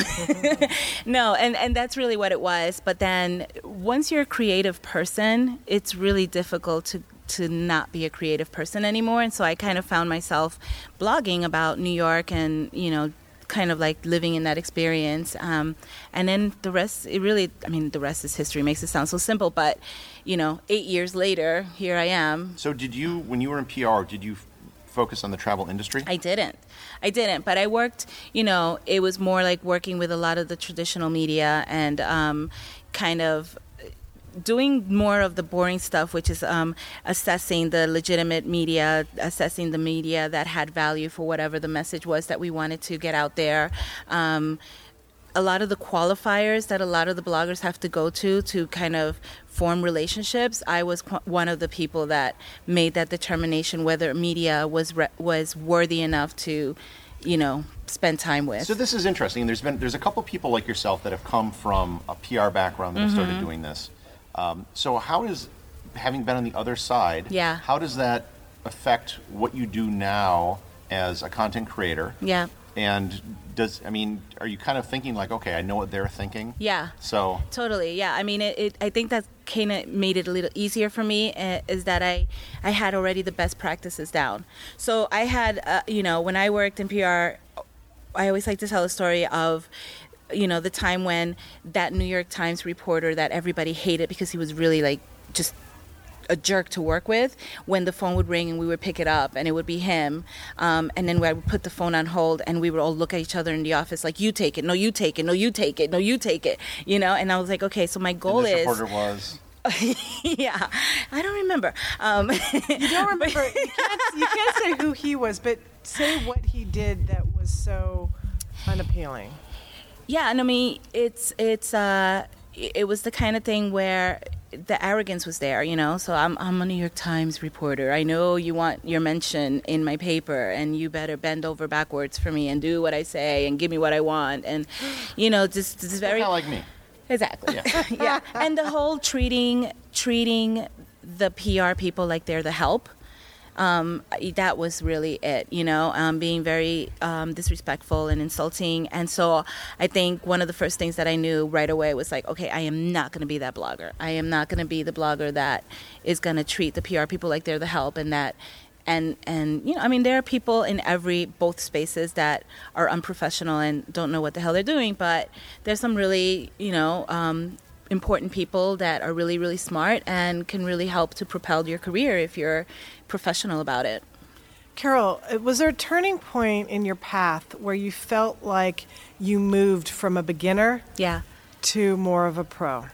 no, and and that's really what it was. But then once you're a creative person, it's really difficult to to not be a creative person anymore. And so I kind of found myself blogging about New York and, you know, kind of like living in that experience. Um, and then the rest, it really, I mean, the rest is history. Makes it sound so simple, but, you know, eight years later, here I am. So did you, when you were in P R, did you f- focus on the travel industry? I didn't. I didn't. But I worked, you know, it was more like working with a lot of the traditional media and um, kind of doing more of the boring stuff, which is um, assessing the legitimate media, assessing the media that had value for whatever the message was that we wanted to get out there. Um, a lot of the qualifiers that a lot of the bloggers have to go to to kind of form relationships, I was qu- one of the people that made that determination whether media was re- was worthy enough to, you know, spend time with. So this is interesting. There's been there's a couple people like yourself that have come from a P R background that Mm-hmm. have started doing this. Um, so how does, having been on the other side, Yeah. how does that affect what you do now as a content creator? Yeah. And does, I mean, are you kind of thinking like, okay, I know what they're thinking? Yeah. So Totally, yeah. I mean, it, it, I think that kind of made it a little easier for me uh, is that I, I had already the best practices down. So I had, uh, you know, when I worked in P R, I always like to tell a story of, you know, the time when that New York Times reporter that everybody hated because he was really like just a jerk to work with, when the phone would ring and we would pick it up and it would be him, um, and then I would put the phone on hold and we would all look at each other in the office like, you take it, no you take it, no you take it, no you take it, you know. And I was like, okay, so my goal and this is reporter was yeah, I don't remember. Um, You don't remember. You can't, you can't say who he was, but say what he did that was so unappealing. Yeah, and I mean, it's it's uh, it was the kind of thing where the arrogance was there, you know. So I'm I'm a New York Times reporter. I know you want your mention in my paper, and you better bend over backwards for me and do what I say and give me what I want, and you know, just just very kind of like me. Exactly. Yeah. Yeah, and the whole treating treating the P R people like they're the help. Um, that was really it, you know, um, being very um, disrespectful and insulting. And so I think one of the first things that I knew right away was like, okay, I am not going to be that blogger. I am not going to be the blogger that is going to treat the P R people like they're the help, and that and and you know, I mean, there are people in every both spaces that are unprofessional and don't know what the hell they're doing, but there's some really, you know, um, important people that are really, really smart and can really help to propel your career if you're professional about it. Carol, was there a turning point in your path where you felt like you moved from a beginner Yeah. to more of a pro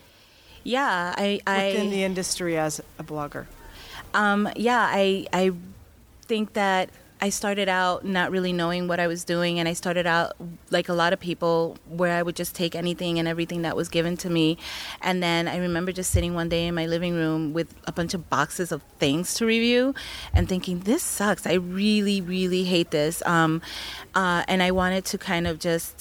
Yeah, I, I within the industry as a blogger? um, yeah, I I think that I started out not really knowing what I was doing, and I started out like a lot of people where I would just take anything and everything that was given to me. And then I remember just sitting one day in my living room with a bunch of boxes of things to review and thinking, this sucks. I really, really hate this. Um, uh, and I wanted to kind of just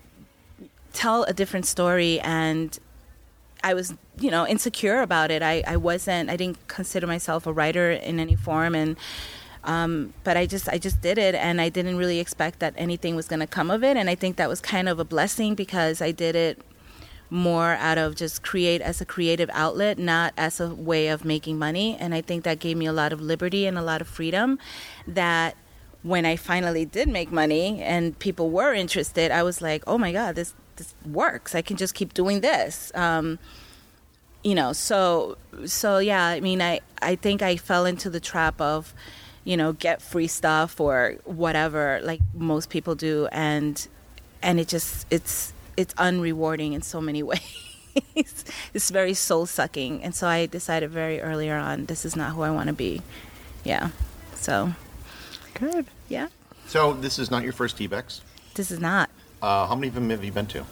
tell a different story, and I was, you know, insecure about it. I, I wasn't, I didn't consider myself a writer in any form, and Um, but I just I just did it, and I didn't really expect that anything was going to come of it. And I think that was kind of a blessing, because I did it more out of just create as a creative outlet, not as a way of making money. And I think that gave me a lot of liberty and a lot of freedom, that when I finally did make money and people were interested, I was like, oh my God, this this works. I can just keep doing this. Um, you know, so so yeah, I mean, I, I think I fell into the trap of, you know, get free stuff or whatever, like most people do, and and it just it's it's unrewarding in so many ways. It's very soul sucking, and so I decided very earlier on, this is not who I want to be. Yeah, so Good. yeah, So this is not your first T BEX. this is not. Uh, how many of them have you been to?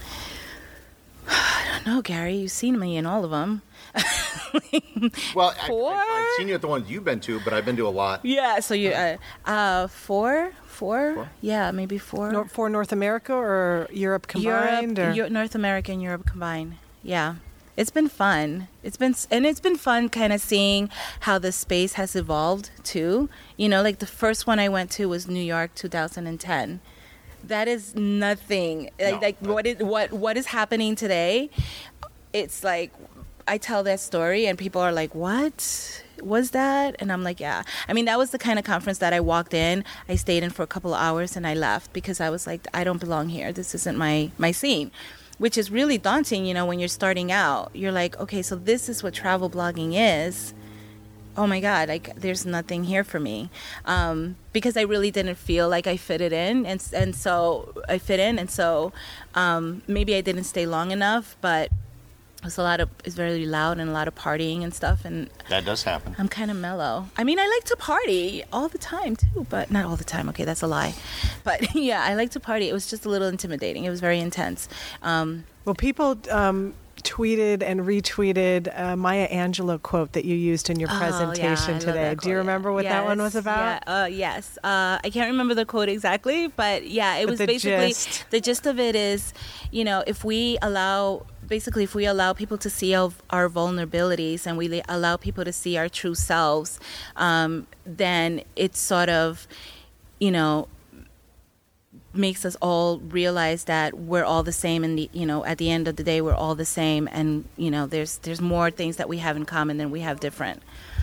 I don't know, Gary. You've seen me in all of them. Well, I, Four? I, I've seen you at the ones you've been to, but I've been to a lot. Yeah, so you uh, uh four, four, Four? yeah, maybe four. Nor- for North America or Europe combined? Europe, or? Eu- North America and Europe combined. Yeah. it's been fun. It's been and it's been fun kind of seeing how the space has evolved too. You know, like the first one I went to was New York two thousand ten. That is nothing. Like, No, like what is what what is happening today? It's like I tell that story and people are like, "What was that?" And I'm like, "Yeah." I mean, that was the kind of conference that I walked in, I stayed in for a couple of hours and I left because I was like, I don't belong here. This isn't my my scene. Which is really daunting, you know, when you're starting out. You're like, okay, so this is what travel blogging is. Oh my God, like there's nothing here for me. Um, because I really didn't feel like I fitted in. And, and so I fit in. And so um, maybe I didn't stay long enough, but it was a lot of, it's very loud and a lot of partying and stuff. And That does happen. I'm kind of mellow. I mean, I like to party all the time too, but not all the time. Okay, that's a lie. But yeah, I like to party. It was just a little intimidating. It was very intense. Um, Well, people um, tweeted and retweeted a Maya Angelou quote that you used in your Oh, yeah, presentation I love today. that Do you quote, remember yeah. what that one Yes, was about? Yeah, uh, yes. Uh, I can't remember the quote exactly, but yeah, it But was the basically gist. the gist of it is, you know, if we allow, basically, if we allow people to see our, our vulnerabilities and we allow people to see our true selves, um, then it's sort of, you know, makes us all realize that we're all the same, and the you know at the end of the day we're all the same, and you know there's there's more things that we have in common than we have different.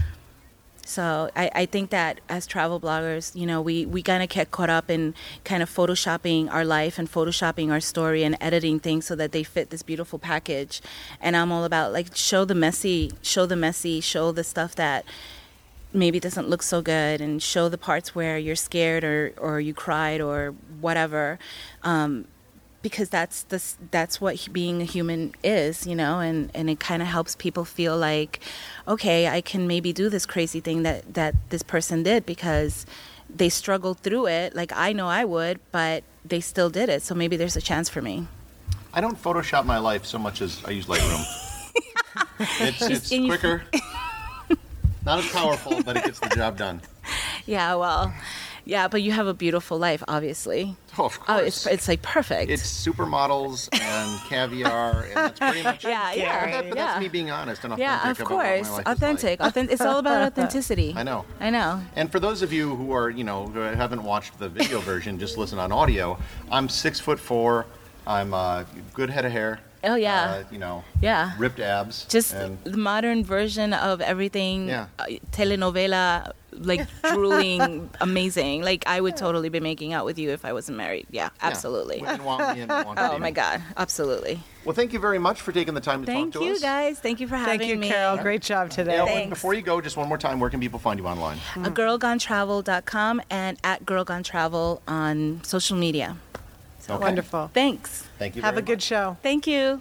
So I, I think that as travel bloggers, you know, we, we kind of get caught up in kind of photoshopping our life and photoshopping our story and editing things so that they fit this beautiful package. And I'm all about like show the messy, show the messy, show the stuff that maybe doesn't look so good, and show the parts where you're scared or, or you cried or whatever. Um, because that's the, that's what being a human is, you know, and, and it kind of helps people feel like, okay, I can maybe do this crazy thing that, that this person did because they struggled through it. Like I know I would, but they still did it. So maybe there's a chance for me. I don't Photoshop my life so much as I use Lightroom. it's it's And you- quicker. Not as powerful, but it gets the job done. Yeah, well, yeah, but you have a beautiful life, obviously. Oh, of course. Oh, it's, it's like perfect. It's supermodels and caviar, and that's pretty much yeah, it. yeah, But, that, but yeah. that's me being honest and authentic Yeah, of about what my course. life is Authentic. like. Authentic. It's all about authenticity. I know. I know. And for those of you who are, you know, who haven't watched the video version, just listen on audio. I'm six foot four. I'm a good head of hair. Oh, yeah. Uh, you know. Yeah. Ripped abs. Just and the modern version of everything. Yeah. Uh, telenovela, like drooling, amazing. Like I would totally be making out with you if I wasn't married. Yeah, absolutely. Yeah. Women want me and men want to Oh be my me. God, absolutely. Well, thank you very much for taking the time to Thank talk to you us. guys. Thank you for having Thank you, me. Carol. Great job today. Ellen, Thanks. before you go, just one more time, where can people find you online? Uh, girl gone travel dot com and at Girl Gone Travel on social media. Okay. Wonderful. Thanks. Thank you Have very a good much. show. Thank you.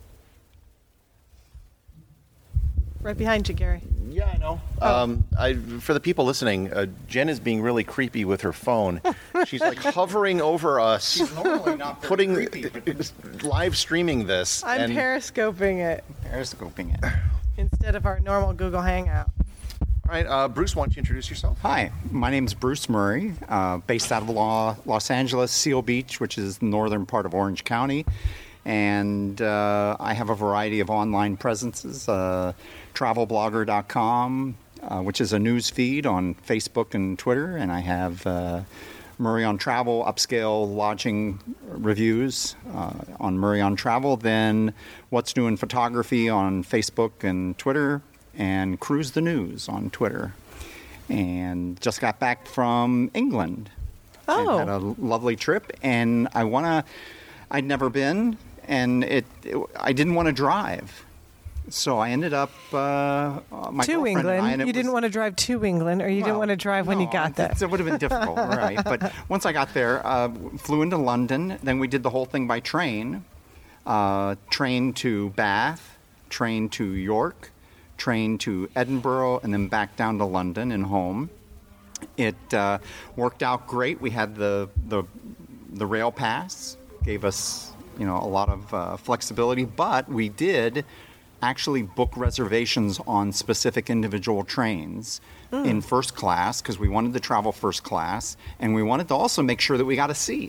Right behind you, Gary. Yeah, I know. Um, I, for the people listening, uh, Jen is being really creepy with her phone. She's like hovering over us. She's normally not putting live streaming this. I'm and, periscoping it Periscoping it. instead of our normal Google Hangout. All right, uh, Bruce, why don't you introduce yourself? Hi, my name is Bruce Murray, uh, based out of Lo- Los Angeles, Seal Beach, which is the northern part of Orange County. And uh, I have a variety of online presences, uh, travel blogger dot com, uh, which is a news feed on Facebook and Twitter. And I have uh, Murray on Travel, upscale lodging reviews uh, on Murray on Travel. Then What's New in Photography on Facebook and Twitter. And Cruise the News on Twitter. And just got back from England. Oh. And had a lovely trip. And I want to, I'd never been, and it, it I didn't want to drive. So I ended up, uh, my To girlfriend and I, England. and it You didn't was- want to drive to England, or you didn't well, want to drive when you no, got there. It would have been difficult, right? But once I got there, uh, flew into London. Then we did the whole thing by train. Uh, train to Bath, train to York, train to Edinburgh, and then back down to London and home. It uh, worked out great. We had the the the rail pass, gave us you know a lot of uh, flexibility, but we did actually book reservations on specific individual trains Mm. in first class because we wanted to travel first class, and we wanted to also make sure that we got a seat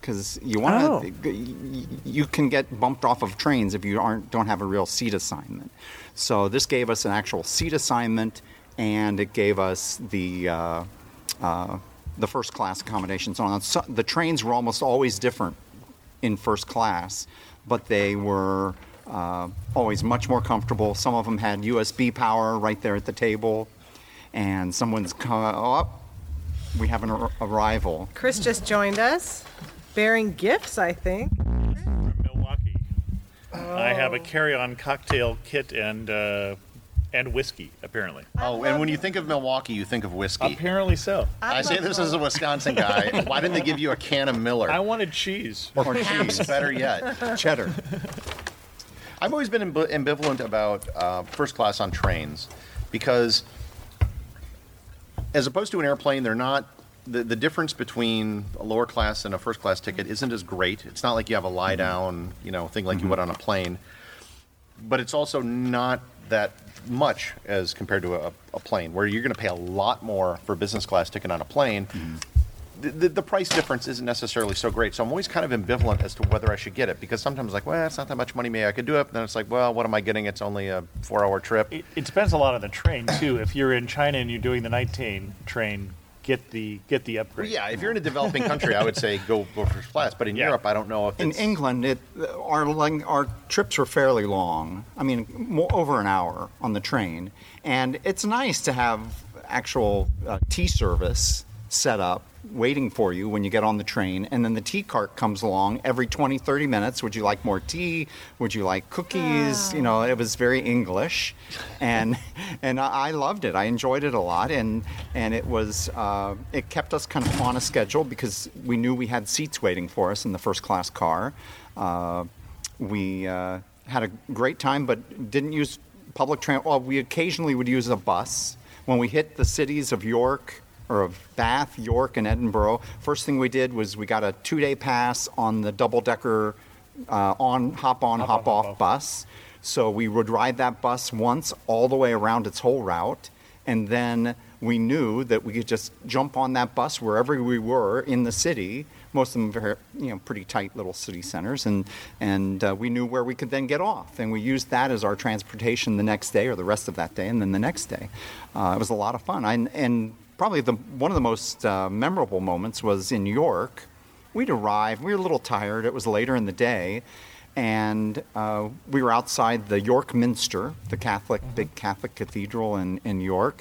because you want to. Oh. You can get bumped off of trains if you aren't don't have a real seat assignment. So this gave us an actual seat assignment, and it gave us the uh, uh, the first class accommodations. On so, the trains were almost always different in first class, but they were uh, always much more comfortable. Some of them had U S B power right there at the table, and someone's come up. Oh, we have an ar- arrival. Chris just joined us, bearing gifts, I think. From Milwaukee. I have a carry-on cocktail kit and uh, and whiskey, apparently. Oh, and when you think of Milwaukee, you think of whiskey. Apparently so. I say this as a Wisconsin guy. Why didn't they give you a can of Miller? I wanted cheese. Or cheese, better yet. Cheddar. I've always been amb- ambivalent about uh, first class on trains because, as opposed to an airplane, they're not. The, the difference between a lower class and a first class ticket isn't as great. It's not like you have a lie down, you know, thing like mm-hmm. you would on a plane. But it's also not that much as compared to a, a plane, where you're going to pay a lot more for a business class ticket on a plane. Mm-hmm. The, the, the price difference isn't necessarily so great. So I'm always kind of ambivalent as to whether I should get it, because sometimes like, well, it's not that much money, maybe I could do it. But then it's like, well, what am I getting? It's only a four-hour trip. It, it depends a lot on the train too. If you're in China and you're doing the night train, train get the get the upgrade. Well, yeah, if you're in a developing country, I would say go, go first class. But in yeah. Europe, I don't know if in it's... England, it, our our trips were fairly long. I mean, more, over an hour on the train, and it's nice to have actual uh, tea service set up waiting for you when you get on the train, and then the tea cart comes along every twenty, thirty minutes. Would you like more tea? Would you like cookies? Oh. You know, it was very English, and and I loved it. I enjoyed it a lot, and and it was uh, it kept us kind of on a schedule because we knew we had seats waiting for us in the first class car. Uh, we uh, had a great time, but didn't use public transport. Well, we occasionally would use a bus when we hit the cities of York. Or of Bath, York, and Edinburgh. First thing we did was we got a two-day pass on the double-decker uh, on hop-on, Hop hop-off on, hop bus. So we would ride that bus once all the way around its whole route, and then we knew that we could just jump on that bus wherever we were in the city. Most of them very, you know, pretty tight little city centers, and and uh, we knew where we could then get off, and we used that as our transportation the next day or the rest of that day, and then the next day. Uh, it was a lot of fun. I, and Probably the one of the most uh, memorable moments was in York. We'd arrived. We were a little tired. It was later in the day, and uh, we were outside the York Minster, the Catholic, mm-hmm. big Catholic cathedral in, in York,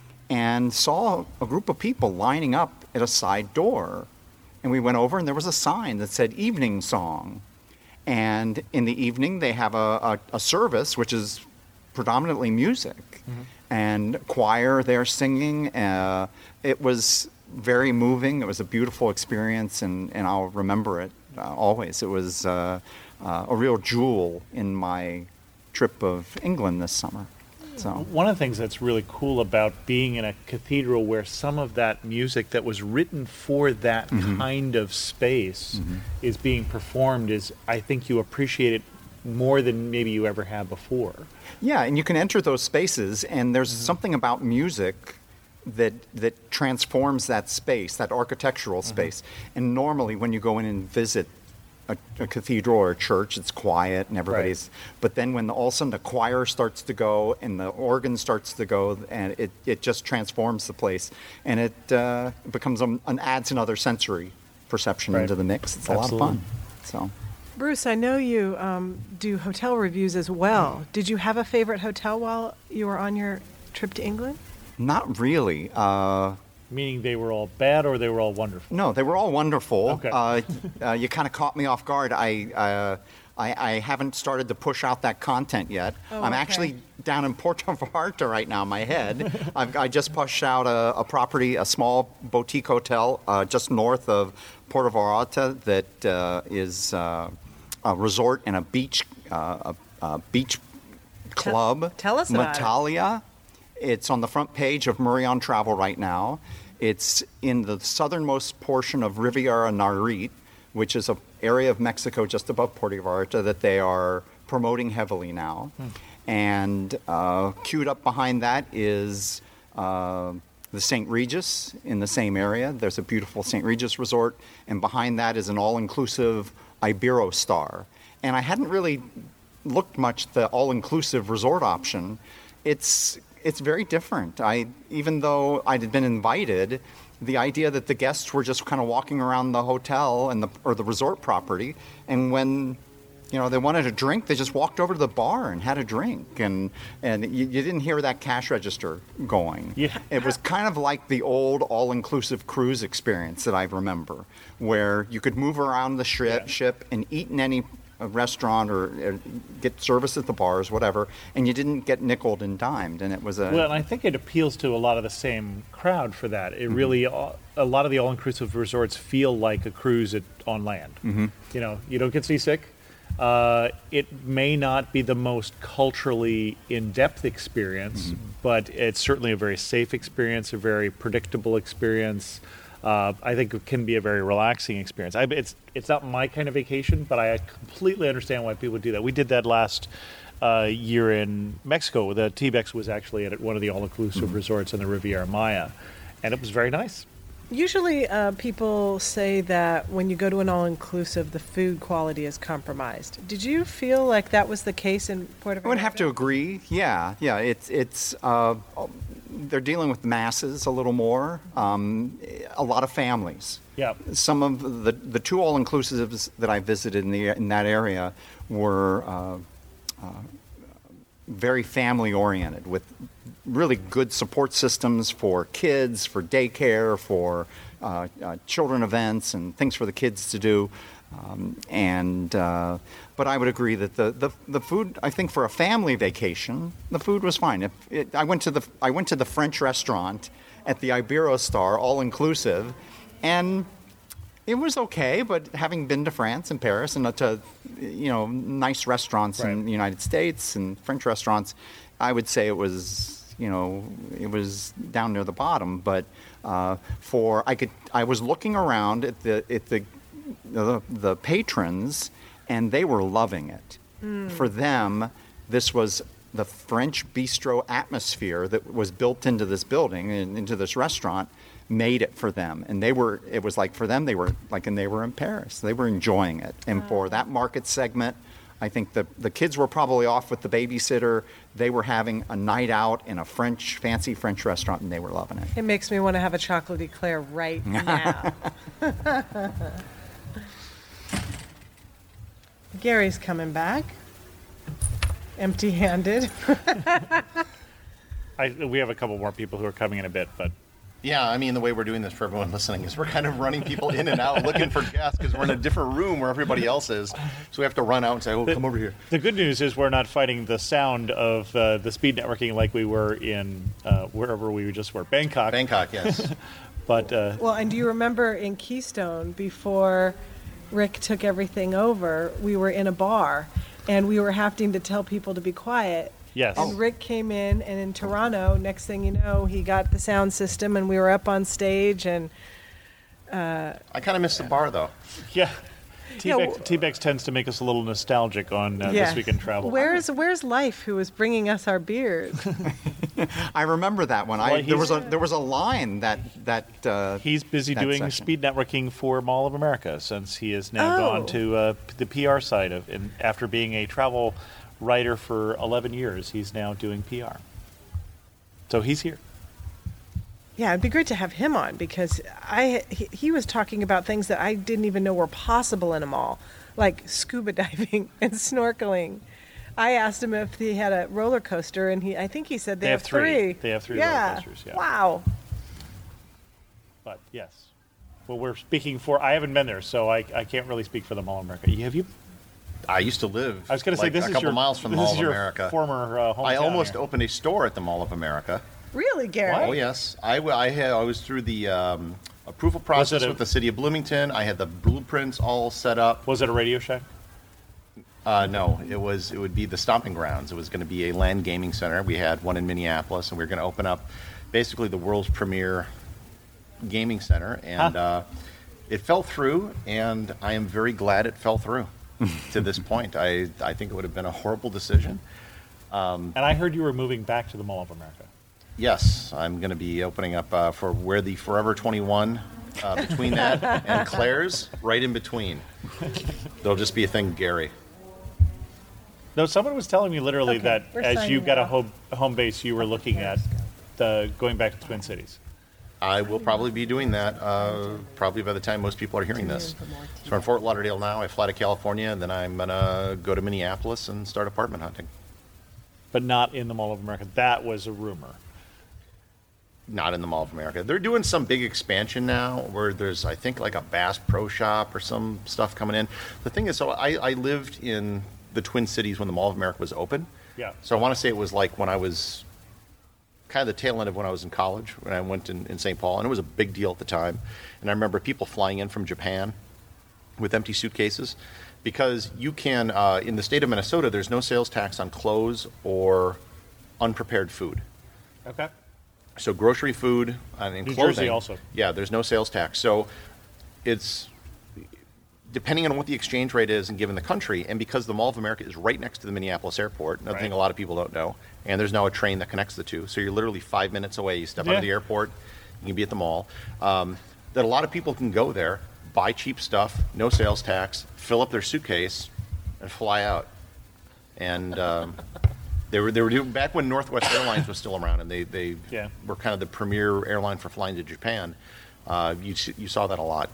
and saw a group of people lining up at a side door. And we went over, and there was a sign that said "Evening Song." And in the evening, they have a, a, a service, which is predominantly music. Mm-hmm. And choir there singing. Uh, it was very moving. It was a beautiful experience, and, and I'll remember it uh, always. It was uh, uh, a real jewel in my trip of England this summer. So one of the things that's really cool about being in a cathedral where some of that music that was written for that mm-hmm. kind of space mm-hmm. is being performed is, I think you appreciate it more than maybe you ever have before. Yeah, and you can enter those spaces, and there's mm-hmm. something about music that that transforms that space, that architectural mm-hmm. space. And normally when you go in and visit a, a cathedral or a church, it's quiet and everybody's... Right. But then when the, all of a sudden the choir starts to go and the organ starts to go, and it, it just transforms the place. And it uh, becomes a, an adds another sensory perception right. into the mix. It's a Absolutely. lot of fun. So... Bruce, I know you um, do hotel reviews as well. Did you have a favorite hotel while you were on your trip to England? Not really. Uh, Meaning they were all bad or they were all wonderful? No, they were all wonderful. Okay. uh, uh, you kind of caught me off guard. I, uh, I I haven't started to push out that content yet. Oh, I'm okay. actually down in Puerto Vallarta right now in my head. I've, I just pushed out a, a property, a small boutique hotel uh, just north of Puerto Vallarta that uh, is... Uh, a resort and a beach uh, a, a beach club. Tell, tell us about Matalia. It. It's on the front page of Murray on Travel right now. It's in the southernmost portion of Riviera Nayarit, which is an area of Mexico just above Puerto Vallarta that they are promoting heavily now. Hmm. And uh, queued up behind that is uh, the Saint Regis in the same area. There's a beautiful Saint Regis resort, and behind that is an all-inclusive Iberostar. And I hadn't really looked much at the all-inclusive resort option. It's it's very different. I even though I had been invited, the idea that the guests were just kind of walking around the hotel and the or the resort property, and when you know they wanted a drink, they just walked over to the bar and had a drink, and and you, you didn't hear that cash register going. Yeah. It was kind of like the old all-inclusive cruise experience that I remember, where you could move around the ship, Yeah. ship and eat in any a restaurant or, or get service at the bars, whatever, and you didn't get nickeled and dimed, and it was a Well, and I think it appeals to a lot of the same crowd for that. It really, a lot of the all-inclusive resorts feel like a cruise at, on land. Mm-hmm. You know, you don't get seasick. Uh, it may not be the most culturally in-depth experience, mm-hmm. but it's certainly a very safe experience, a very predictable experience. Uh, I think it can be a very relaxing experience. I, it's it's not my kind of vacation, but I completely understand why people do that. We did that last uh, year in Mexico. The T-Bex was actually at one of the all-inclusive mm-hmm. resorts in the Riviera Maya, and it was very nice. Usually uh, people say that when you go to an all-inclusive, the food quality is compromised. Did you feel like that was the case in Puerto Vallarta? I would have to agree. Yeah, yeah. It's it's uh, they're dealing with masses a little more. Um, a lot of families. Yeah. Some of the the two all-inclusives that I visited in the in that area were uh, uh, very family-oriented, with really good support systems for kids, for daycare, for uh, uh, children events, and things for the kids to do. Um, and uh, but I would agree that the, the the food, I think for a family vacation, the food was fine. If it, I went to the I went to the French restaurant at the Iberostar, all inclusive, and it was okay. But having been to France and Paris and to you know nice restaurants right. in the United States and French restaurants, I would say it was. You know, it was down near the bottom, but uh, for I could, I was looking around at the at the the, the patrons, and they were loving it. Mm. For them, this was the French bistro atmosphere that was built into this building and into this restaurant, made it for them, and they were. It was like for them, they were like, and they were in Paris. They were enjoying it, and for that market segment. I think the the kids were probably off with the babysitter. They were having a night out in a French, fancy French restaurant, and they were loving it. It makes me want to have a chocolate eclair right now. Gary's coming back, empty-handed. I, we have a couple more people who are coming in a bit, but. Yeah, I mean, the way we're doing this for everyone listening is we're kind of running people in and out looking for guests because we're in a different room where everybody else is. So we have to run out and say, oh, the, come over here. The good news is we're not fighting the sound of uh, the speed networking like we were in uh, wherever we just were. Bangkok. Bangkok, yes. but uh, Well, and do you remember in Keystone, before Rick took everything over, we were in a bar, and we were having to tell people to be quiet. Yes. And Rick came in, and in Toronto, next thing you know, he got the sound system, and we were up on stage, and uh, I kind of miss the bar, though. Yeah. Yeah, T-Bex, w- T-Bex tends to make us a little nostalgic on uh, yeah. This Week in Travel. Where's Where's Life, who was bringing us our beers? I remember that one. Well, I, there was a he's- there was a line that that uh, He's busy that doing session. speed networking for Mall of America since he has now Oh. gone to uh, the P R side of it. After being a travel writer for eleven years, he's now doing P R. So he's here. Yeah, it'd be great to have him on because I he, he was talking about things that I didn't even know were possible in a mall, like scuba diving and snorkeling. I asked him if he had a roller coaster, and he I think he said they, They have three. three. They have three yeah. roller coasters, yeah. Wow. But yes. Well, we're speaking for, I haven't been there, so I, I can't really speak for the Mall of America. Have you? I used to live I was going to like say, this a is couple your, miles from the this Mall is of your America. former uh, hometown. I almost here. opened a store at the Mall of America. Really, Gary? Oh, yes. I, w- I, had, I was through the um, approval process a- with the city of Bloomington. I had the blueprints all set up. Was it a Radio Shack? Uh, no, it was. It would be the Stomping Grounds. It was going to be a land gaming center. We had one in Minneapolis, and we were going to open up basically the world's premier gaming center. And Huh. uh, it fell through, and I am very glad it fell through to this point. I, I think it would have been a horrible decision. And I heard you were moving back to the Mall of America. Yes, I'm going to be opening up uh, for where the Forever twenty-one, uh, between that and Claire's, right in between. There'll just be a thing, Gary. No, someone was telling me literally Okay, that we're as you signing got a off. home, home base, you were looking at the going back to Twin Cities. I will probably be doing that uh, probably by the time most people are hearing this. So I'm in Fort Lauderdale now. I fly to California, and then I'm going to go to Minneapolis and start apartment hunting. But not in the Mall of America. That was a rumor. Not in the Mall of America. They're doing some big expansion now where there's, I think, like a Bass Pro Shop or some stuff coming in. The thing is, so I, I lived in the Twin Cities when the Mall of America was open. Yeah. So I want to say it was like when I was kind of the tail end of when I was in college, when I went in, in Saint Paul, and it was a big deal at the time. And I remember people flying in from Japan with empty suitcases because you can, uh, in the state of Minnesota, there's no sales tax on clothes or unprepared food. Okay. So grocery, food, and New clothing. Jersey also. Yeah, there's no sales tax. So it's depending on what the exchange rate is and given the country, and because the Mall of America is right next to the Minneapolis airport, another Right. thing a lot of people don't know, and there's now a train that connects the two. So you're literally five minutes away. You step out Yeah. of the airport, you can be at the mall. Um, that a lot of people can go there, buy cheap stuff, no sales tax, fill up their suitcase, and fly out. And um, they were they were doing back when Northwest Airlines was still around, and they they Yeah. were kind of the premier airline for flying to Japan. Uh, you s- you saw that a lot.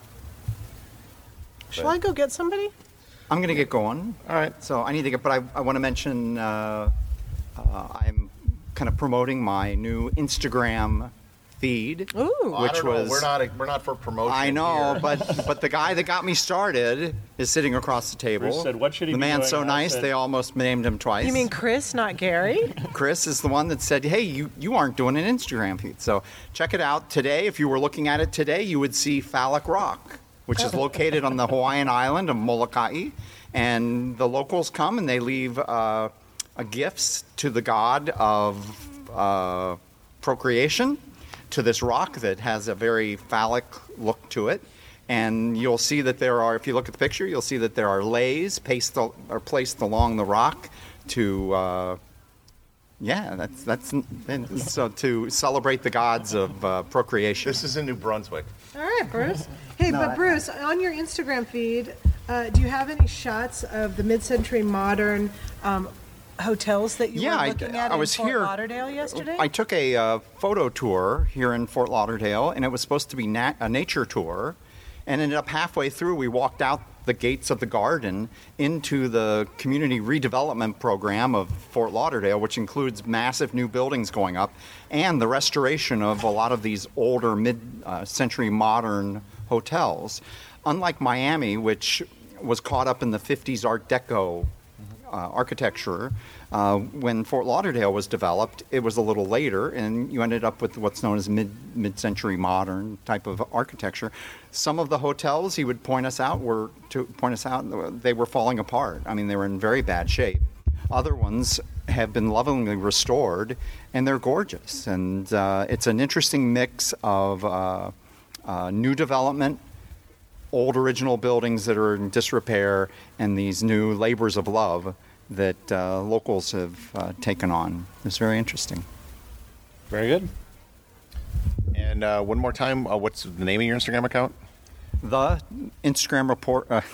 Shall I go get somebody? I'm going to get going. All right. So I need to get, but I, I want to mention uh, uh, I'm kind of promoting my new Instagram feed, Ooh. I which don't know. was we're not we're not for promotion. I know, here. but but the guy that got me started is sitting across the table. Bruce said, "What should he the be man's doing?" so I nice said- they almost named him twice. You mean Chris, not Gary? Chris is the one that said, "Hey, you, you aren't doing an Instagram feed." So check it out today. If you were looking at it today, you would see Phallic Rock, which is located on the Hawaiian island of Molokai, and the locals come and they leave uh, uh, gifts to the god of uh, procreation, to this rock that has a very phallic look to it. And you'll see that there are, if you look at the picture, you'll see that there are lays placed, are placed along the rock to, uh, yeah, that's, that's, and so to celebrate the gods of uh, procreation. This is in New Brunswick. All right, Bruce. Hey, No, but I- Bruce, on your Instagram feed, uh, do you have any shots of the mid-century modern um, hotels that you Yeah, were I- looking at I was in Fort here- Lauderdale yesterday? I took a uh, photo tour here in Fort Lauderdale, and it was supposed to be nat- a nature tour. And ended up halfway through, we walked out the gates of the garden into the community redevelopment program of Fort Lauderdale, which includes massive new buildings going up and the restoration of a lot of these older mid-century modern hotels. Unlike Miami, which was caught up in the fifties Art Deco uh, architecture, uh, when Fort Lauderdale was developed, it was a little later, and you ended up with what's known as mid mid-century modern type of architecture. Some of the hotels he would point us out were to point us out they were falling apart. I mean, they were in very bad shape. Other ones have been lovingly restored, and they're gorgeous. And uh, it's an interesting mix of uh, uh, new development, old original buildings that are in disrepair, and these new labors of love that uh, locals have uh, taken on. It's very interesting. Very good. And uh, one more time, uh, what's the name of your Instagram account? The Instagram report, uh,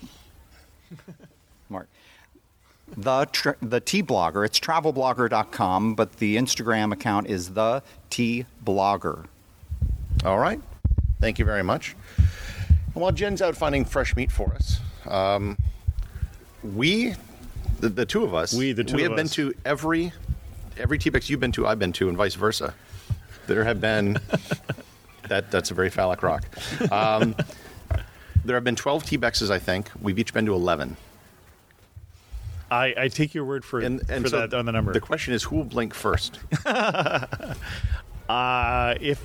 Mark, the tra- the T Blogger. It's travel blogger dot com, but the Instagram account is the T Blogger. All right. Thank you very much. And while Jen's out finding fresh meat for us, um, we, the, the two of us, We, the two we of have been us. to every every T BEX you've been to, I've been to, and vice versa. There have been that that's a very phallic rock. Um, there have been twelve T BEXs, I think. We've each been to eleven. I, I take your word for, And, and for so that on the number. The question is, who will blink first? Uh, if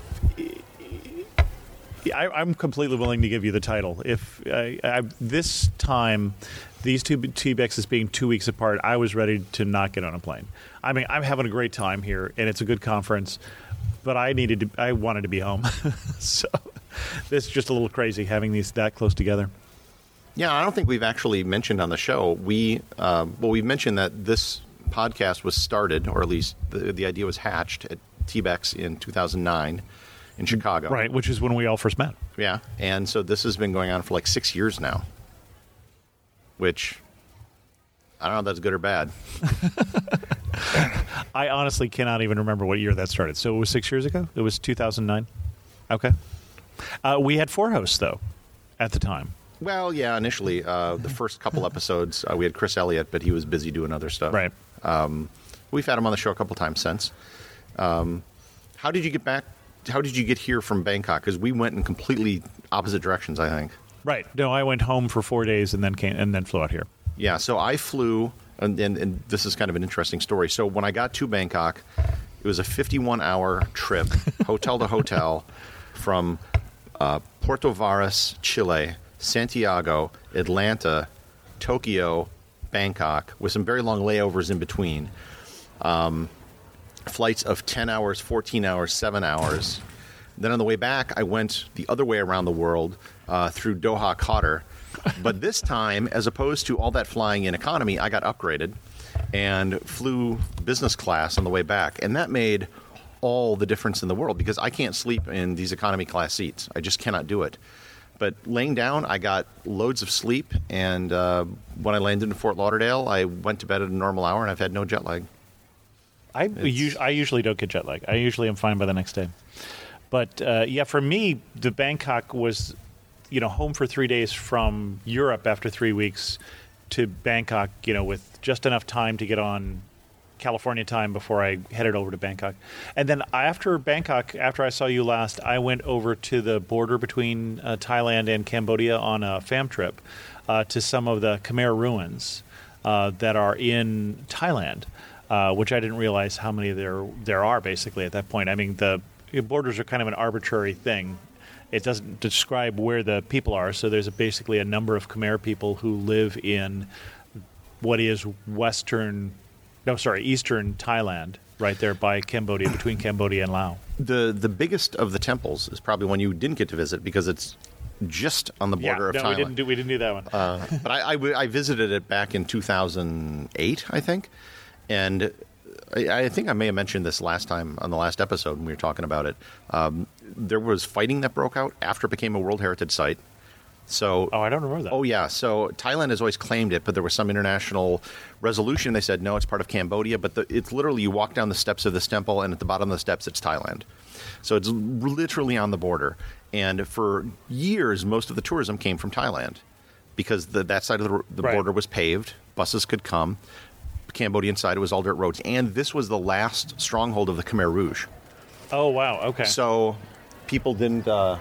I, I'm completely willing to give you the title. If I, I, this time, these two T BEXs being two weeks apart, I was ready to not get on a plane. I mean, I'm having a great time here, and it's a good conference, but I needed to. I wanted to be home, so this is just a little crazy having these that close together. Yeah, I don't think we've actually mentioned on the show. We uh, well, we've mentioned that this podcast was started, or at least the, the idea was hatched at T-Bex in two thousand nine in Chicago. Right, which is when we all first met. Yeah, and so this has been going on for like six years now, which I don't know if that's good or bad. I honestly cannot even remember what year that started. So it was six years ago? It was two thousand nine? Okay. Uh, we had four hosts, though, at the time. Well, yeah, initially, uh, the first couple episodes, uh, we had Chris Elliott, but he was busy doing other stuff. Right. Um, we've had him on the show a couple times since. Um, how did you get back? How did you get here from Bangkok? Because we went in completely opposite directions, I think. Right. No, I went home for four days and then came and then flew out here. Yeah, so I flew, and, and, and this is kind of an interesting story. So when I got to Bangkok, it was a fifty-one hour trip, hotel to hotel, from uh, Puerto Varas, Chile, Santiago, Atlanta, Tokyo, Bangkok, with some very long layovers in between. Um, flights of ten hours, fourteen hours, seven hours. Then on the way back, I went the other way around the world uh, through Doha, Qatar. But this time, as opposed to all that flying in economy, I got upgraded and flew business class on the way back. And that made all the difference in the world because I can't sleep in these economy class seats. I just cannot do it. But laying down, I got loads of sleep. And uh, when I landed in Fort Lauderdale, I went to bed at a normal hour, and I've had no jet lag. I, us- I usually don't get jet lag. I usually am fine by the next day. But, uh, yeah, for me, the Bangkok was, you know, home for three days from Europe after three weeks to Bangkok, you know, with just enough time to get on California time before I headed over to Bangkok. And then after Bangkok, after I saw you last, I went over to the border between uh, Thailand and Cambodia on a fam trip uh, to some of the Khmer ruins uh, that are in Thailand, uh, which I didn't realize how many there there are basically at that point. I mean, the borders are kind of an arbitrary thing. It doesn't describe where the people are, so there's a, basically a number of Khmer people who live in what is western, no, sorry, eastern Thailand, right there by Cambodia, between Cambodia and Laos. The the biggest of the temples is probably one you didn't get to visit because it's just on the border yeah, of no, Thailand. we didn't do we didn't do that one. uh, but I, I, w- I visited it back in two thousand eight, I think, and I, I think I may have mentioned this last time on the last episode when we were talking about it. Um, there was fighting that broke out after it became a World Heritage Site. So, oh, I don't remember that. Oh, yeah. So Thailand has always claimed it, but there was some international resolution. They said, no, it's part of Cambodia. But the, it's literally you walk down the steps of this temple, and at the bottom of the steps, it's Thailand. So it's literally on the border. And for years, most of the tourism came from Thailand because the, that side of the, the right. border was paved. Buses could come. The Cambodian side, it was all dirt roads. And this was the last stronghold of the Khmer Rouge. Oh, wow. Okay. So people didn't... Uh,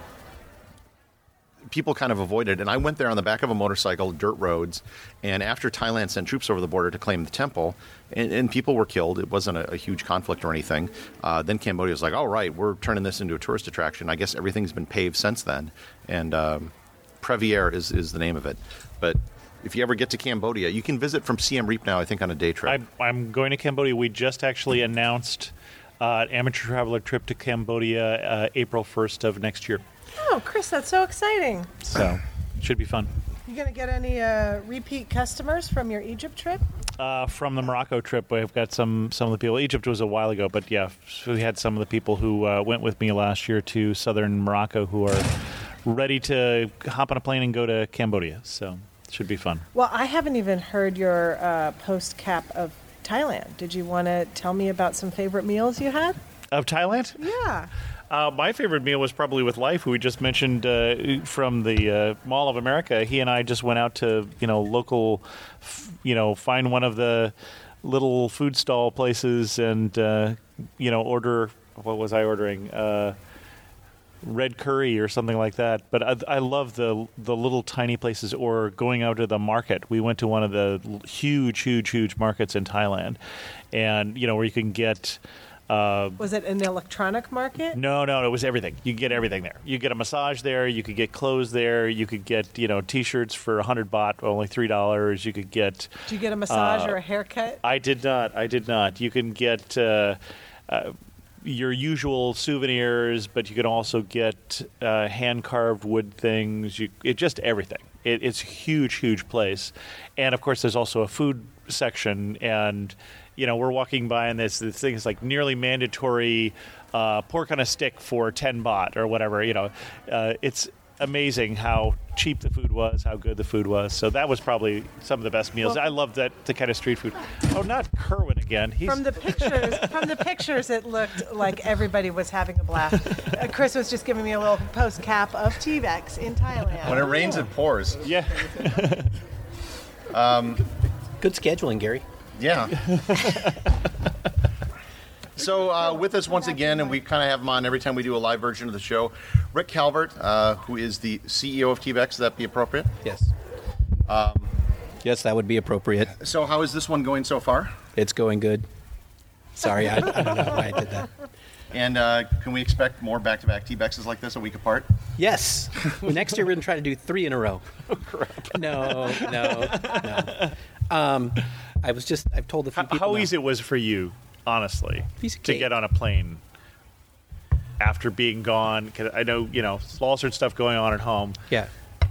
people kind of avoided, and I went there on the back of a motorcycle, dirt roads, and after Thailand sent troops over the border to claim the temple, and, and people were killed, it wasn't a, a huge conflict or anything, uh, then Cambodia was like, all right, we're turning this into a tourist attraction. I guess everything's been paved since then, and um, Previer is, is the name of it. But if you ever get to Cambodia, you can visit from Siem Reap now, I think, on a day trip. I, I'm going to Cambodia. We just actually announced uh, an amateur traveler trip to Cambodia uh, April first of next year. Oh, Chris, that's so exciting. So, it should be fun. You going to get any uh, repeat customers from your Egypt trip? Uh, from the Morocco trip, we've got some, some of the people. Egypt was a while ago, but yeah, so we had some of the people who uh, went with me last year to southern Morocco who are ready to hop on a plane and go to Cambodia. So, it should be fun. Well, I haven't even heard your uh, post-cap of Thailand. Did you want to tell me about some favorite meals you had? Of Thailand? Yeah. Uh, my favorite meal was probably with Life, who we just mentioned uh, from the uh, Mall of America. He and I just went out to, you know, local, f- you know, find one of the little food stall places and, uh, you know, order, what was I ordering? Uh, red curry or something like that. But I, I love the the little tiny places, or going out to the market. We went to one of the huge, huge, huge markets in Thailand, and, you know, where you can get... Uh, was it an electronic market? No, no, it was everything. You get everything there. You get a massage there. You could get clothes there. You could get, you know, T-shirts for a hundred baht, only three dollars. You could get. Did you get a massage uh, or a haircut? I did not. I did not. You can get uh, uh, your usual souvenirs, but you can also get uh, hand carved wood things. You it just everything. It, it's a huge, huge place, and of course, there's also a food section and. you know, we're walking by and this, this thing is like nearly mandatory uh, pork on a stick for ten baht or whatever. You know, uh, it's amazing how cheap the food was, how good the food was. So that was probably some of the best meals. Well, I love that the kind of street food. Oh, not Kerwin again. He's From the pictures, from the pictures, it looked like everybody was having a blast. Uh, Chris was just giving me a little post cap of T-Bex in Thailand. When it rains, it pours. yeah. Good scheduling, Gary. Yeah. So uh, with us once again, and we kind of have him on every time we do a live version of the show, Rick Calvert, uh, who is the C E O of T-Bex. Would that be appropriate? Yes. Um, yes, that would be appropriate. So how is this one going so far? It's going good. Sorry, I, I don't know why I did that. And uh, can we expect more back-to-back T-Bexes like this a week apart? Yes. Next year we're going to try to do three in a row. Oh, crap. No, no, no. Um, I was just, I've told a few How, people how now. easy it was for you, honestly, Piece of to cake. get on a plane after being gone? 'Cause I know, you know, all sorts of stuff going on at home. Yeah.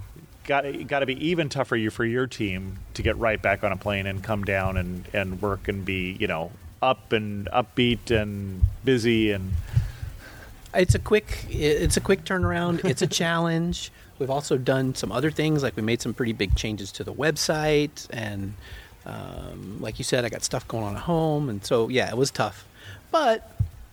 Got got to be even tougher you for your team to get right back on a plane and come down and, and work and be, you know, up and upbeat and busy and. It's a quick, it's a quick turnaround. It's a challenge. We've also done some other things, like we made some pretty big changes to the website, and um, like you said, I got stuff going on at home, and so yeah, it was tough. But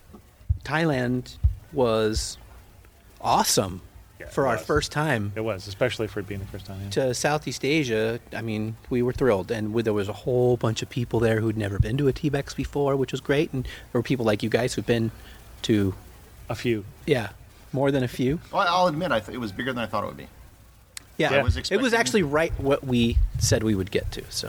Thailand was awesome Yeah, for it our was. first time. It was, especially for it being the first time. Yeah. To Southeast Asia, I mean, we were thrilled, and we, there was a whole bunch of people there who'd never been to a T-Bex before, which was great, and there were people like you guys who've been to, A few. yeah, more than a few. Well, I'll admit, I th- it was bigger than I thought it would be. Yeah, Yeah. I was it was expecting- actually right what we said we would get to. So,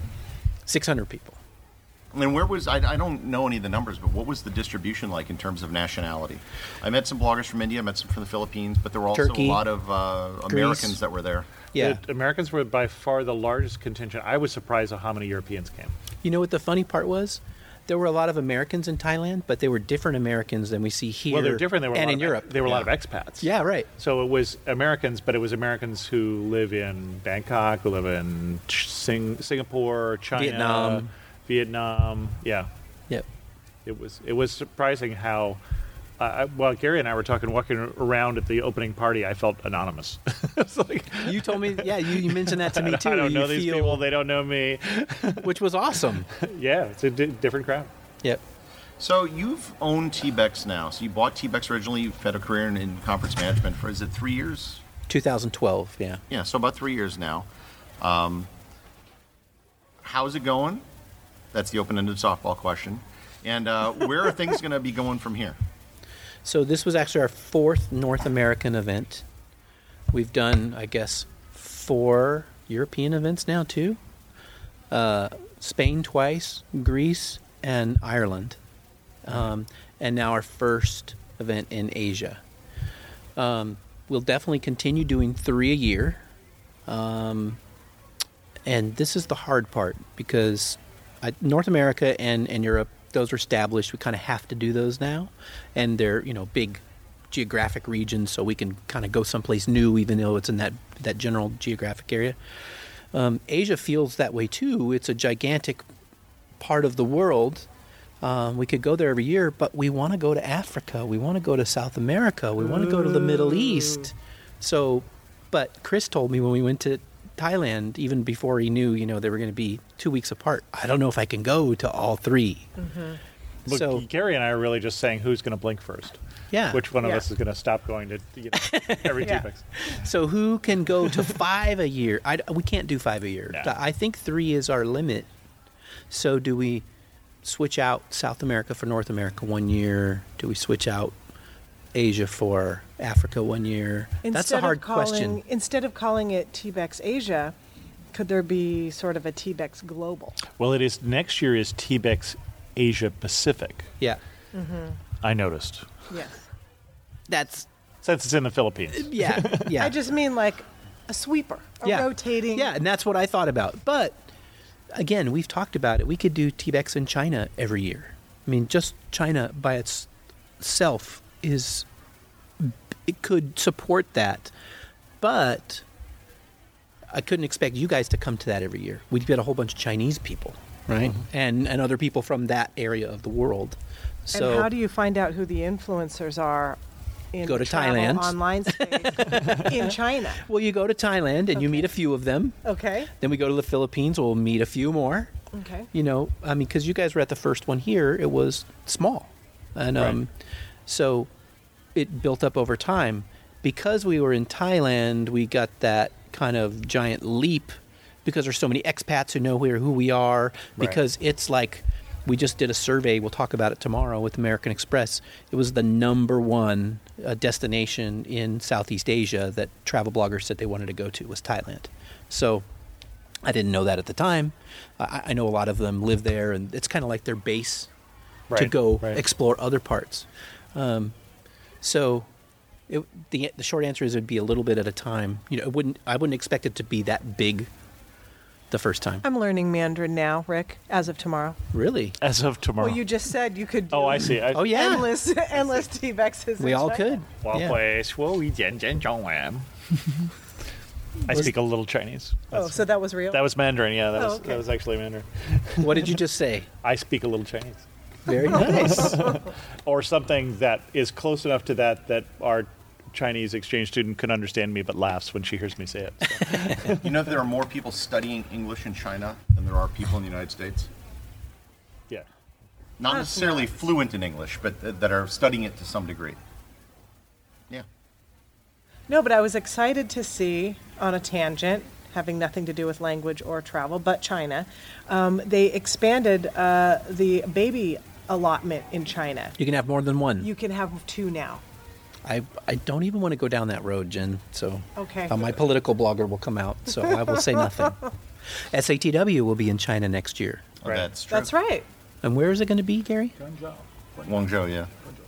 six hundred people. I mean, where was, I, I don't know any of the numbers, but what was the distribution like in terms of nationality? I met some bloggers from India, I met some from the Philippines, but there were also Turkey, a lot of uh, Americans that were there. Yeah, The Americans were by far the largest contingent. I was surprised at how many Europeans came. you know what the funny part was? There were a lot of Americans in Thailand, but they were different Americans than we see here. Well, they're different. There were a and lot in of, Europe. There were a lot Yeah. of expats. Yeah, right. So it was Americans, but it was Americans who live in Bangkok, who live in Ch- Sing- Singapore, China, Vietnam. Vietnam. Yeah, Yep. it was it was surprising how. Uh, well, Gary and I were talking, walking around at the opening party. I felt anonymous. It's like, You told me, yeah, you, you mentioned that to me too. I don't You know these feel- people; they don't know me. which was awesome. Yeah, it's a di- different crowd. Yep. So you've owned T-Bex now. So you bought T-Bex originally, you've had a career in, in conference management for, is it three years? two thousand twelve. Yeah. Yeah, so about three years now. Um, how's it going? That's the open-ended softball question. And uh, where are things going to be going from here? So this was actually our fourth North American event. We've done, I guess, four European events now too. Uh, Spain twice, Greece, and Ireland. Um, and now our first event in Asia. Um, we'll definitely continue doing three a year. Um, and this is the hard part because I, North America and, and Europe, those are established. We kind of have to do those now. And they're, you know, big geographic regions, so we can kind of go someplace new even though it's in that, that general geographic area. Um, Asia feels that way too. It's a gigantic part of the world. Um, we could go there every year, but we want to go to Africa. We want to go to South America. We want to go to the Middle East. So, but Chris told me when we went to Thailand, even before he knew, you know, they were going to be two weeks apart. I don't know if I can go to all three. Look, So, Gary and I are really just saying who's going to blink first. yeah. Which one of Yeah. us is going to stop going to you know, every Yeah. T-Bex? So who can go to five a year? I, we can't do five a year. No. I think three is our limit. So do we switch out South America for North America one year? Do we switch out Asia for Africa one year? That's a Instead hard of calling, question. Instead of calling it T-Bex Asia, could there be sort of a T-Bex Global? Well, it is next year is T-Bex Asia Pacific. Yeah. I noticed Yes. That's since it's in the Philippines. yeah, yeah. I just mean like a sweeper, a yeah. rotating. Yeah, and that's what I thought about. But again, we've talked about it. We could do T-Bex in China every year. I mean, just China by itself is it could support that. But I couldn't expect you guys to come to that every year. We'd get a whole bunch of Chinese people. right? Mm-hmm. And and other people from that area of the world. So and how do you find out who the influencers are in Go to the travel Thailand. online space in China? well, you go to Thailand and you meet a few of them. Okay. Then we go to the Philippines. We'll meet a few more. Okay. You know, I mean, because you guys were at the first one here, it was small, and um, Right. so it built up over time. Because we were in Thailand, we got that kind of giant leap because there's so many expats who know who, who we are. Right. Because it's like we just did a survey. We'll talk about it tomorrow with American Express. It was the number one uh, destination in Southeast Asia that travel bloggers said they wanted to go to was Thailand. So I didn't know that at the time. I, I know a lot of them live there, and it's kind of like their base to Right, go right. explore other parts. Um, so it, the the short answer is it'd be a little bit at a time. You know, it wouldn't I wouldn't expect it to be that big the first time. I'm learning Mandarin now, Rick, as of tomorrow. Really? As of tomorrow. Well, you just said you could do oh, I see. I, Oh yeah, endless, endless T-Bexes. we in all China. could. 我 Yeah. 会说一点点中文 I speak a little Chinese. Oh, so that was real? That was Mandarin. Yeah, that Oh, was okay. that was actually Mandarin. What did you just say? I speak a little Chinese, Very nice. or something that is close enough to that that our Chinese exchange student can understand me, but laughs when she hears me say it. So. You know that there are more people studying English in China than there are people in the United States? Yeah. Not necessarily fluent in English, but th- that are studying it to some degree. Yeah. No, but I was excited to see, on a tangent, having nothing to do with language or travel, but China, um, they expanded uh, the baby allotment in China. You can have more than one. You can have two now. I, I don't even want to go down that road, Jen. So Okay. uh, my political blogger will come out, so I will say nothing. S A T W will be in China next year. Oh, Right. That's true. That's right. And where is it going to be, Gary? Guangzhou, yeah.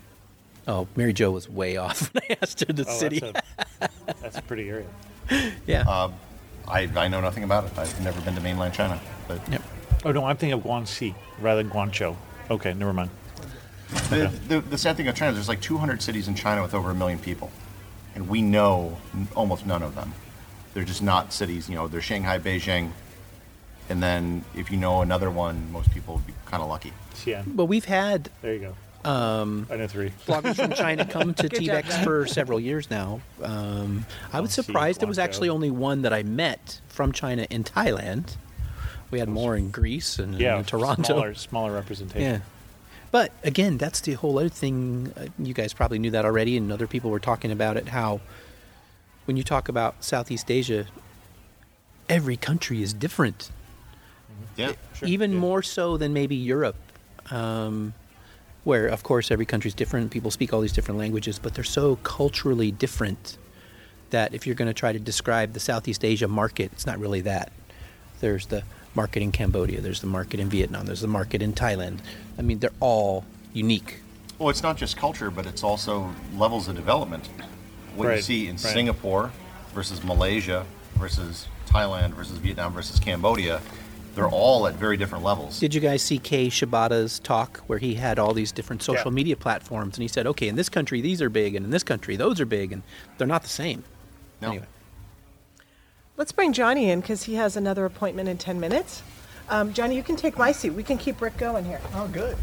Oh, Mary Jo was way off when I asked her the Oh, city. That's a, that's a pretty area. yeah. Uh, I, I know nothing about it. I've never been to mainland China. But Yep. Oh no, I'm thinking of Guangxi rather than Guangzhou. Okay, never mind. the, the, the sad thing about China is there's like two hundred cities in China with over a million people. And we know n- almost none of them. They're just not cities. You know, they're Shanghai, Beijing. And then if you know another one, most people would be kind of lucky. Xi'an. But we've had There you go. um, I know three. bloggers from China come to Good job, T-Bex John. for several years now. Um, I was Guangxi, surprised there was Guangzhou. actually only one that I met from China in Thailand. We had more in Greece and Yeah, in Toronto. Smaller, smaller representation. Yeah. But again, that's the whole other thing. Uh, you guys probably knew that already, and other people were talking about it. How when you talk about Southeast Asia, every country is different. Yeah. Sure. Even Yeah. more so than maybe Europe, um, where of course every country is different. People speak all these different languages, but they're so culturally different that if you're going to try to describe the Southeast Asia market, it's not really that. There's the market in Cambodia, there's the market in Vietnam, there's the market in Thailand. I mean, they're all unique. Well, it's not just culture, but it's also levels of development. What you Right, see in right. Singapore versus Malaysia versus Thailand versus Vietnam versus Cambodia, they're all at very different levels. Did you guys see Kei Shibata's talk where he had all these different social Yeah. media platforms and he said, okay, in this country these are big and in this country those are big and they're not the same. No. Anyway. Let's bring Johnny in because he has another appointment in ten minutes. Um, Johnny, you can take my seat. We can keep Rick going here. Oh, good.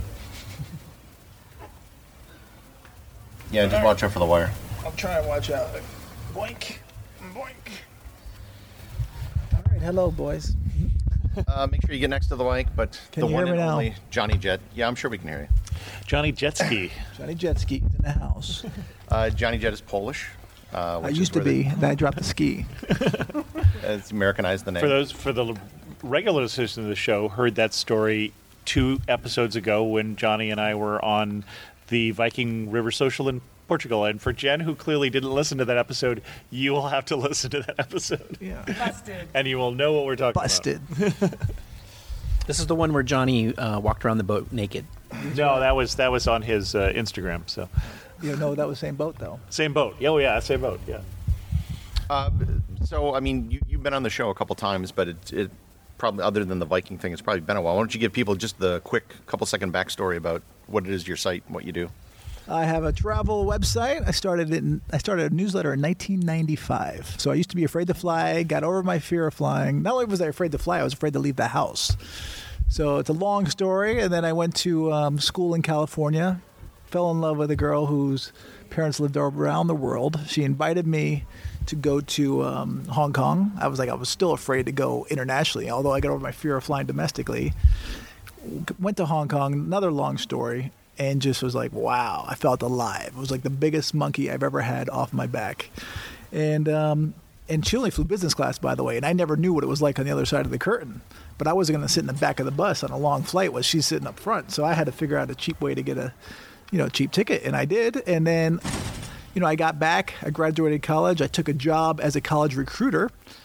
Yeah, just watch out for the wire. I'm trying to watch out. Boink. Boink. All right. Hello, boys. Uh, make sure you get next to the mic, but Can the you one hear and me now? only Johnny Jet. Yeah, I'm sure we can hear you. Johnny Jetski. Johnny Jetski in the house. Uh, Johnny Jet is Polish. Uh, I which is used to where they- be. Then I dropped the ski. It's Americanized the name. For those for the regular listeners of the show, heard that story two episodes ago when Johnny and I were on the Viking River Social in Portugal. And for Jen, who clearly didn't listen to that episode, you will have to listen to that episode, Yeah. Busted. and you will know what we're talking Busted. This is the one where Johnny uh, walked around the boat naked. about. No, that was that was on his uh, Instagram. So You know that was the same boat though. same boat. Oh yeah, same boat. Yeah. Uh, so, I mean, you, you've been on the show a couple times, but it, it probably, other than the Viking thing, it's probably been a while. Why don't you give people just the quick couple second backstory about what it is your site and what you do? I have a travel website. I started it in, I started a newsletter in nineteen ninety-five. So I used to be afraid to fly, got over my fear of flying. Not only was I afraid to fly, I was afraid to leave the house. So it's a long story. And then I went to um, school in California, fell in love with a girl whose parents lived around the world. She invited me to go to um, Hong Kong. I was like, I was still afraid to go internationally, although I got over my fear of flying domestically. Went to Hong Kong, another long story, and just was like, wow, I felt alive. It was like the biggest monkey I've ever had off my back. And um, and she only flew business class, by the way, and I never knew what it was like on the other side of the curtain. But I wasn't going to sit in the back of the bus on a long flight while she's sitting up front. So I had to figure out a cheap way to get a, you know, cheap ticket, and I did. And then, you know, I got back. I graduated college. I took a job as a college recruiter.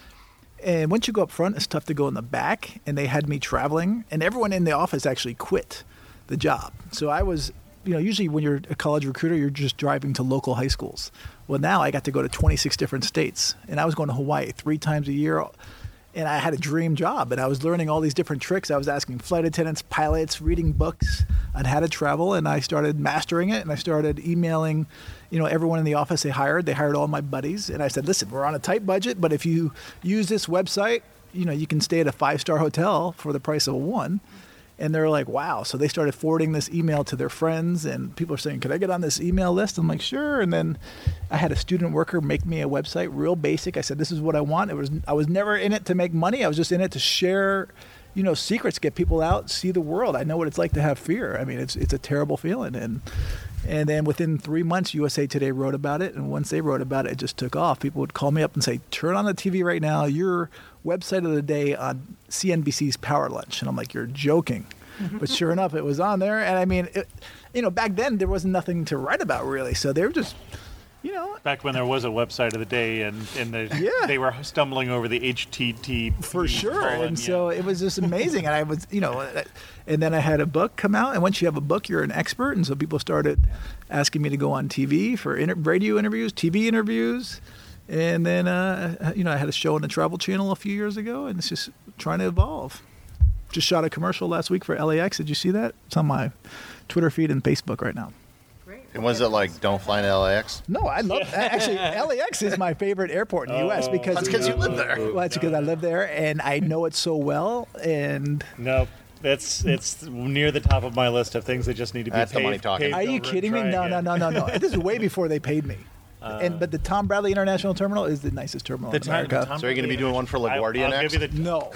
And once you go up front, it's tough to go in the back. And they had me traveling, and everyone in the office actually quit the job. So I was, you know, usually when you're a college recruiter, you're just driving to local high schools. Well, now I got to go to twenty-six different states, and I was going to Hawaii three times a year. And I had a dream job, and I was learning all these different tricks. I was asking flight attendants, pilots, reading books on how to travel, and I started mastering it. And I started emailing, you know, everyone in the office they hired. They hired all my buddies, and I said, "Listen, we're on a tight budget, but if you use this website, you know, you can stay at a five-star hotel for the price of a one." And they're like, wow. So they started forwarding this email to their friends, and people are saying, could I get on this email list? I'm like, sure. And then I had a student worker make me a website, real basic. I said, this is what I want. It was I was never in it to make money. I was just in it to share, you know, secrets, get people out, see the world. I know what it's like to have fear. I mean, it's it's a terrible feeling. And and then within three months, U S A Today wrote about it. And once they wrote about it, it just took off. People would call me up and say, turn on the T V right now. Your website of the day on C N B C's Power Lunch. And I'm like, you're joking. But sure enough, it was on there. And I mean, it, you know, back then there wasn't nothing to write about really. So they were just, you know. Back when there was a website of the day, and, and the, yeah. they were stumbling over the H T T P. For sure. colon, And yeah. so it was just amazing. And I was, you know, and then I had a book come out. And once you have a book, you're an expert. And so people started asking me to go on T V for inter- radio interviews, T V interviews. And then, uh, you know, I had a show on the Travel Channel a few years ago. And it's just trying to evolve. Just shot a commercial last week for L A X. Did you see that? It's on my Twitter feed and Facebook right now. And was it like, don't fly to L A X? No, I love actually L A X is my favorite airport in the U S because That's because you live there. Well, that's because I live there and I know it so well. And No, it's it's near the top of my list of things that just need to be That's the paved, money talking. paved are you over and kidding me? try No, again. no, no, no, no. This is way before they paid me. and but the Tom Bradley International Terminal is the nicest terminal The in Tom- America. the Tom So are you going to be doing one for LaGuardia I, I'll next? Give you the, no,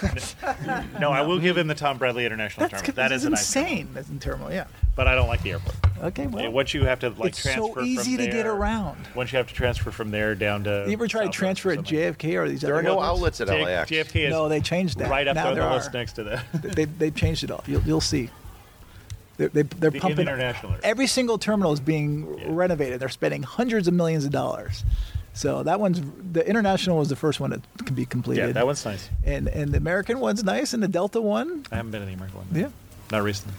no, I will give him the Tom Bradley International that's Terminal. That that's is a nice terminal. insane. That's in terminal, yeah. But I don't like the airport. Okay, well, Yeah, once you have to like it's transfer so easy from to get there- around. Once you have to transfer from there down to. You ever tried to Southwest transfer or at something. J F K or these There other are no airports? outlets at J- L A X. J F K is No, they changed that. right up now there on there the are. list next to that. They they changed it all. You'll you'll see. They're, they, they're The pumping international area. every single terminal is being Yeah. renovated. They're spending hundreds of millions of dollars. So that one's the international was the first one that can be completed. Yeah, that one's nice. and and the American one's nice, and the Delta one, I haven't been in the American one. yeah. Not recently.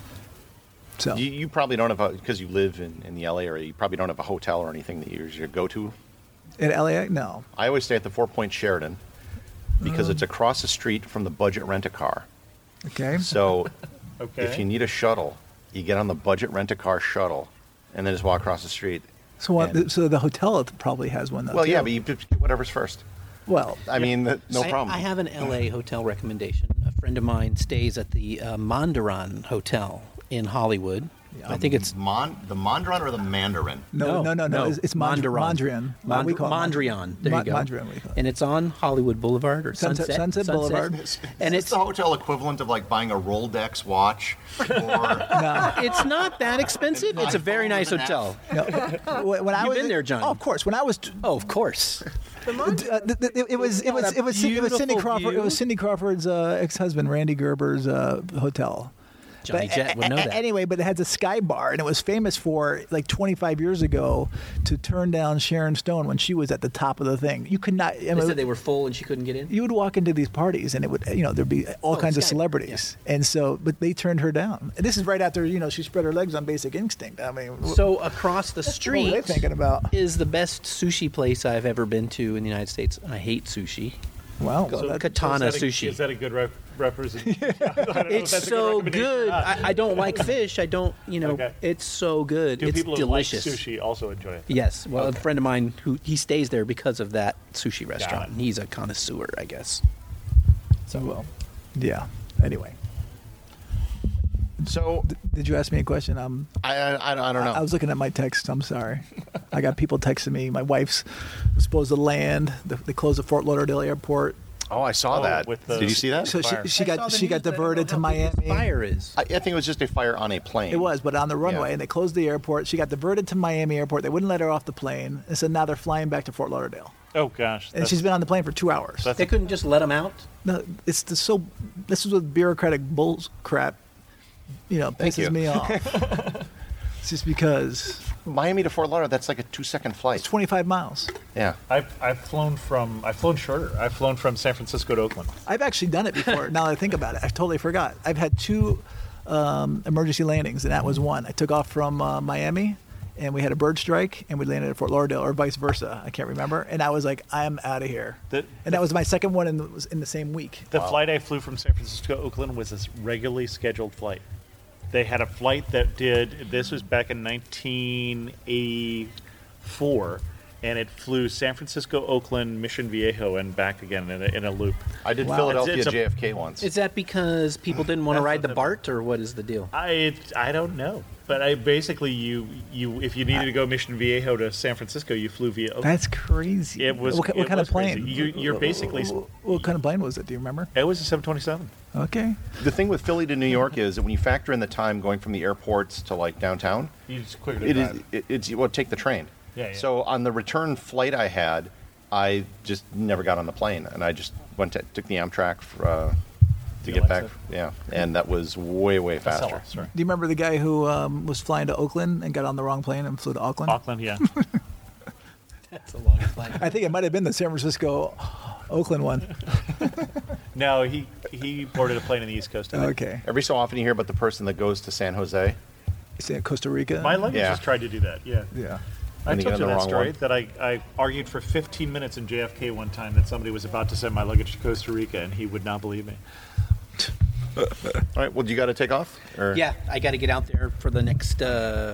So You, you probably don't have a, because you live in, in the L A area, you probably don't have a hotel or anything that you usually go to. at L A X, no. I always stay at the Four Point Sheraton because Oh. it's across the street from the Budget Rent-A-Car. Okay. So Okay. if you need a shuttle, you get on the Budget Rent-A-Car shuttle and then just walk across the street. So what? And- So the hotel probably has one though. Well, too. yeah, but you just get whatever's first. well, I mean, th- no I, problem. I have an L A hotel recommendation. A friend of mine stays at the uh, Mondrian Hotel in Hollywood. I think it's Mon- the Mondrian or the Mandarin? no, no, no, no. It's, it's Mond- Mondrian. Mond- We call it Mondrian. There Mon- you go. Mondrian, we call it. And it's on Hollywood Boulevard or Sunset- Sunset Sunset Boulevard. Is And this it's the hotel equivalent of like buying a Roldex watch or it's not that expensive. It's a very nice hotel. No. When when I You've was been there, John. Oh, of course. When I was t- Oh, of course. Uh, th- th- it, it was it was What a it was it was Cindy beautiful Crawford. It was view. Cindy Crawford's uh, ex-husband, Randy Gerber's uh, hotel. Johnny But Jett would know a- a- that. Anyway, but it has a sky bar, and it was famous for like twenty-five years ago to turn down Sharon Stone when she was at the top of the thing. You could not. I They mean, said they were full and she couldn't get in. you would walk into these parties, and it would, you know, there'd be all Oh, kinds of Sky- celebrities, and so, but they turned her down. And this is right after, you know, she spread her legs on Basic Instinct. I mean, wh- So across the what were street they thinking about? is the best sushi place I've ever been to in the United States. I hate sushi. Wow, So that- Katana is that a, sushi. Is that a good rep- representation? I don't know if It's that's a so recommendation or good. not. I, I don't like fish. I don't, you know, Okay. it's so good. Do it's people delicious. who like sushi also enjoy it? Yes. Well, Okay. a friend of mine who he stays there because of that sushi restaurant. it. And he's a connoisseur, I guess. So well, yeah. Anyway, So, D- did you ask me a question? Um, I, I, I don't know. I, I was looking at my text. I'm sorry. I got people texting me. My wife's supposed to land. They, they closed the Fort Lauderdale airport. Oh, I saw Oh, that. with the Did you see that? So she, she I saw got the she got news, but I don't diverted to know how big this Miami. Fire is. I, I think it was just a fire on a plane. It was, but on the runway, Yeah. and they closed the airport. She got diverted to Miami airport. They wouldn't let her off the plane, and so now they're flying back to Fort Lauderdale. Oh gosh. And that's- she's been on the plane for two hours. That's They couldn't just let them out. No, it's the, so. This is what bureaucratic bull crap, you know, Thank pisses you. me off. It's just because Miami to Fort Lauderdale, that's like a two-second flight. it's twenty-five miles. Yeah. I've I've flown from I've flown shorter. I've flown from San Francisco to Oakland. I've actually done it before. Now that I think about it, I totally forgot. I've had two um, emergency landings, and that was one. I took off from uh, Miami, and we had a bird strike, and we landed at Fort Lauderdale, or vice versa. I can't remember. And I was like, I'm out of here. The- and that was my second one, and it was in the same week. The flight I flew from San Francisco to Oakland was a regularly scheduled flight. They had a flight that did, this was back in nineteen eighty-four, and it flew San Francisco, Oakland, Mission Viejo, and back again in a, in a loop. I did Wow. Philadelphia It's- it's a- J F K once. Is that because people didn't want to That's ride the what the- BART, or what is the deal? I I don't know, but I basically you you if you needed to go Mission Viejo to San Francisco, you flew via Oakland. That's crazy. It was- What, ki- what it kind was of plane? crazy. You- you're basically- What, what kind of plane was it? Do you remember? It was a seven twenty-seven. Okay. The thing with Philly to New York is that when you factor in the time going from the airports to like downtown, You just quicker to it is drive. it, it's you well, take the train. Yeah, yeah. So on the return flight I had, I just never got on the plane, and I just went to took the Amtrak for, uh, to The get back. Alexa? Yeah, and that was way way faster. Acela, sorry. Do you remember the guy who um, was flying to Oakland and got on the wrong plane and flew to Auckland? Auckland, yeah. That's a long flight. I think it might have been the San Francisco Oakland one. No, he he boarded a plane on the East Coast. I think. Okay. Every so often you hear about the person that goes to San Jose. Say Costa Rica. My luggage Yeah. just tried to do that. Yeah. Yeah. I And you told get you on the that wrong story one. that I, I argued for fifteen minutes in J F K one time that somebody was about to send my luggage to Costa Rica and he would not believe me. All right. Well, you got to take off. Or? Yeah, I got to get out there for the next uh,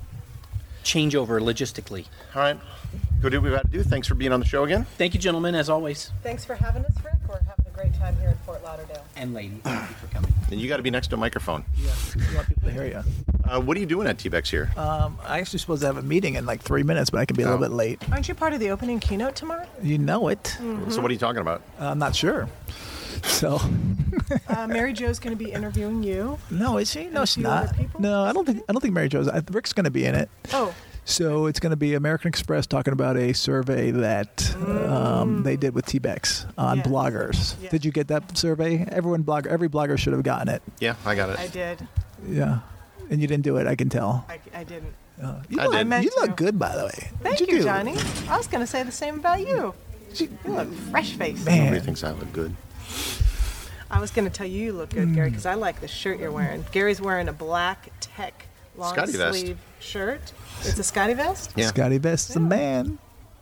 changeover logistically. All right. Go do what we've got to do. Thanks for being on the show again. Thank you, gentlemen, as always. Thanks for having us, Rick. We're having a great time here in Fort Lauderdale. And lady, thank you for coming. And you got to be next to a microphone. Yeah. You want people to hear you. Uh, what are you doing at T-Bex here? Um, I actually supposed to have a meeting in like three minutes, but I can be a little Oh. bit late. Aren't you part of the opening keynote tomorrow? You know it. So what are you talking about? I'm not sure. So, Uh, Mary Jo's going to be interviewing you. no, is she? No, a she's few not. other people? No, I don't think. I don't think Mary Jo's. I, Rick's going to be in it. Oh, So it's going to be American Express talking about a survey that um, they did with T-Bex on Yes. bloggers. Yes. Did you get that survey? Everyone blogger, every blogger should have gotten it. Yeah, I got it. I did. Yeah, and you didn't do it. I can tell. I, I didn't. Uh, you I look, did. meant you look to. good, by the way. Thank What'd you, do? Johnny. I was going to say the same about you. You look fresh faced. Man. Nobody thinks I look good. I was going to tell you you look good, Gary, because I like the shirt you're wearing. Gary's wearing a black tech long Scotty vest. sleeve shirt. It's a Scotty vest. Yeah. Scotty Best's a man.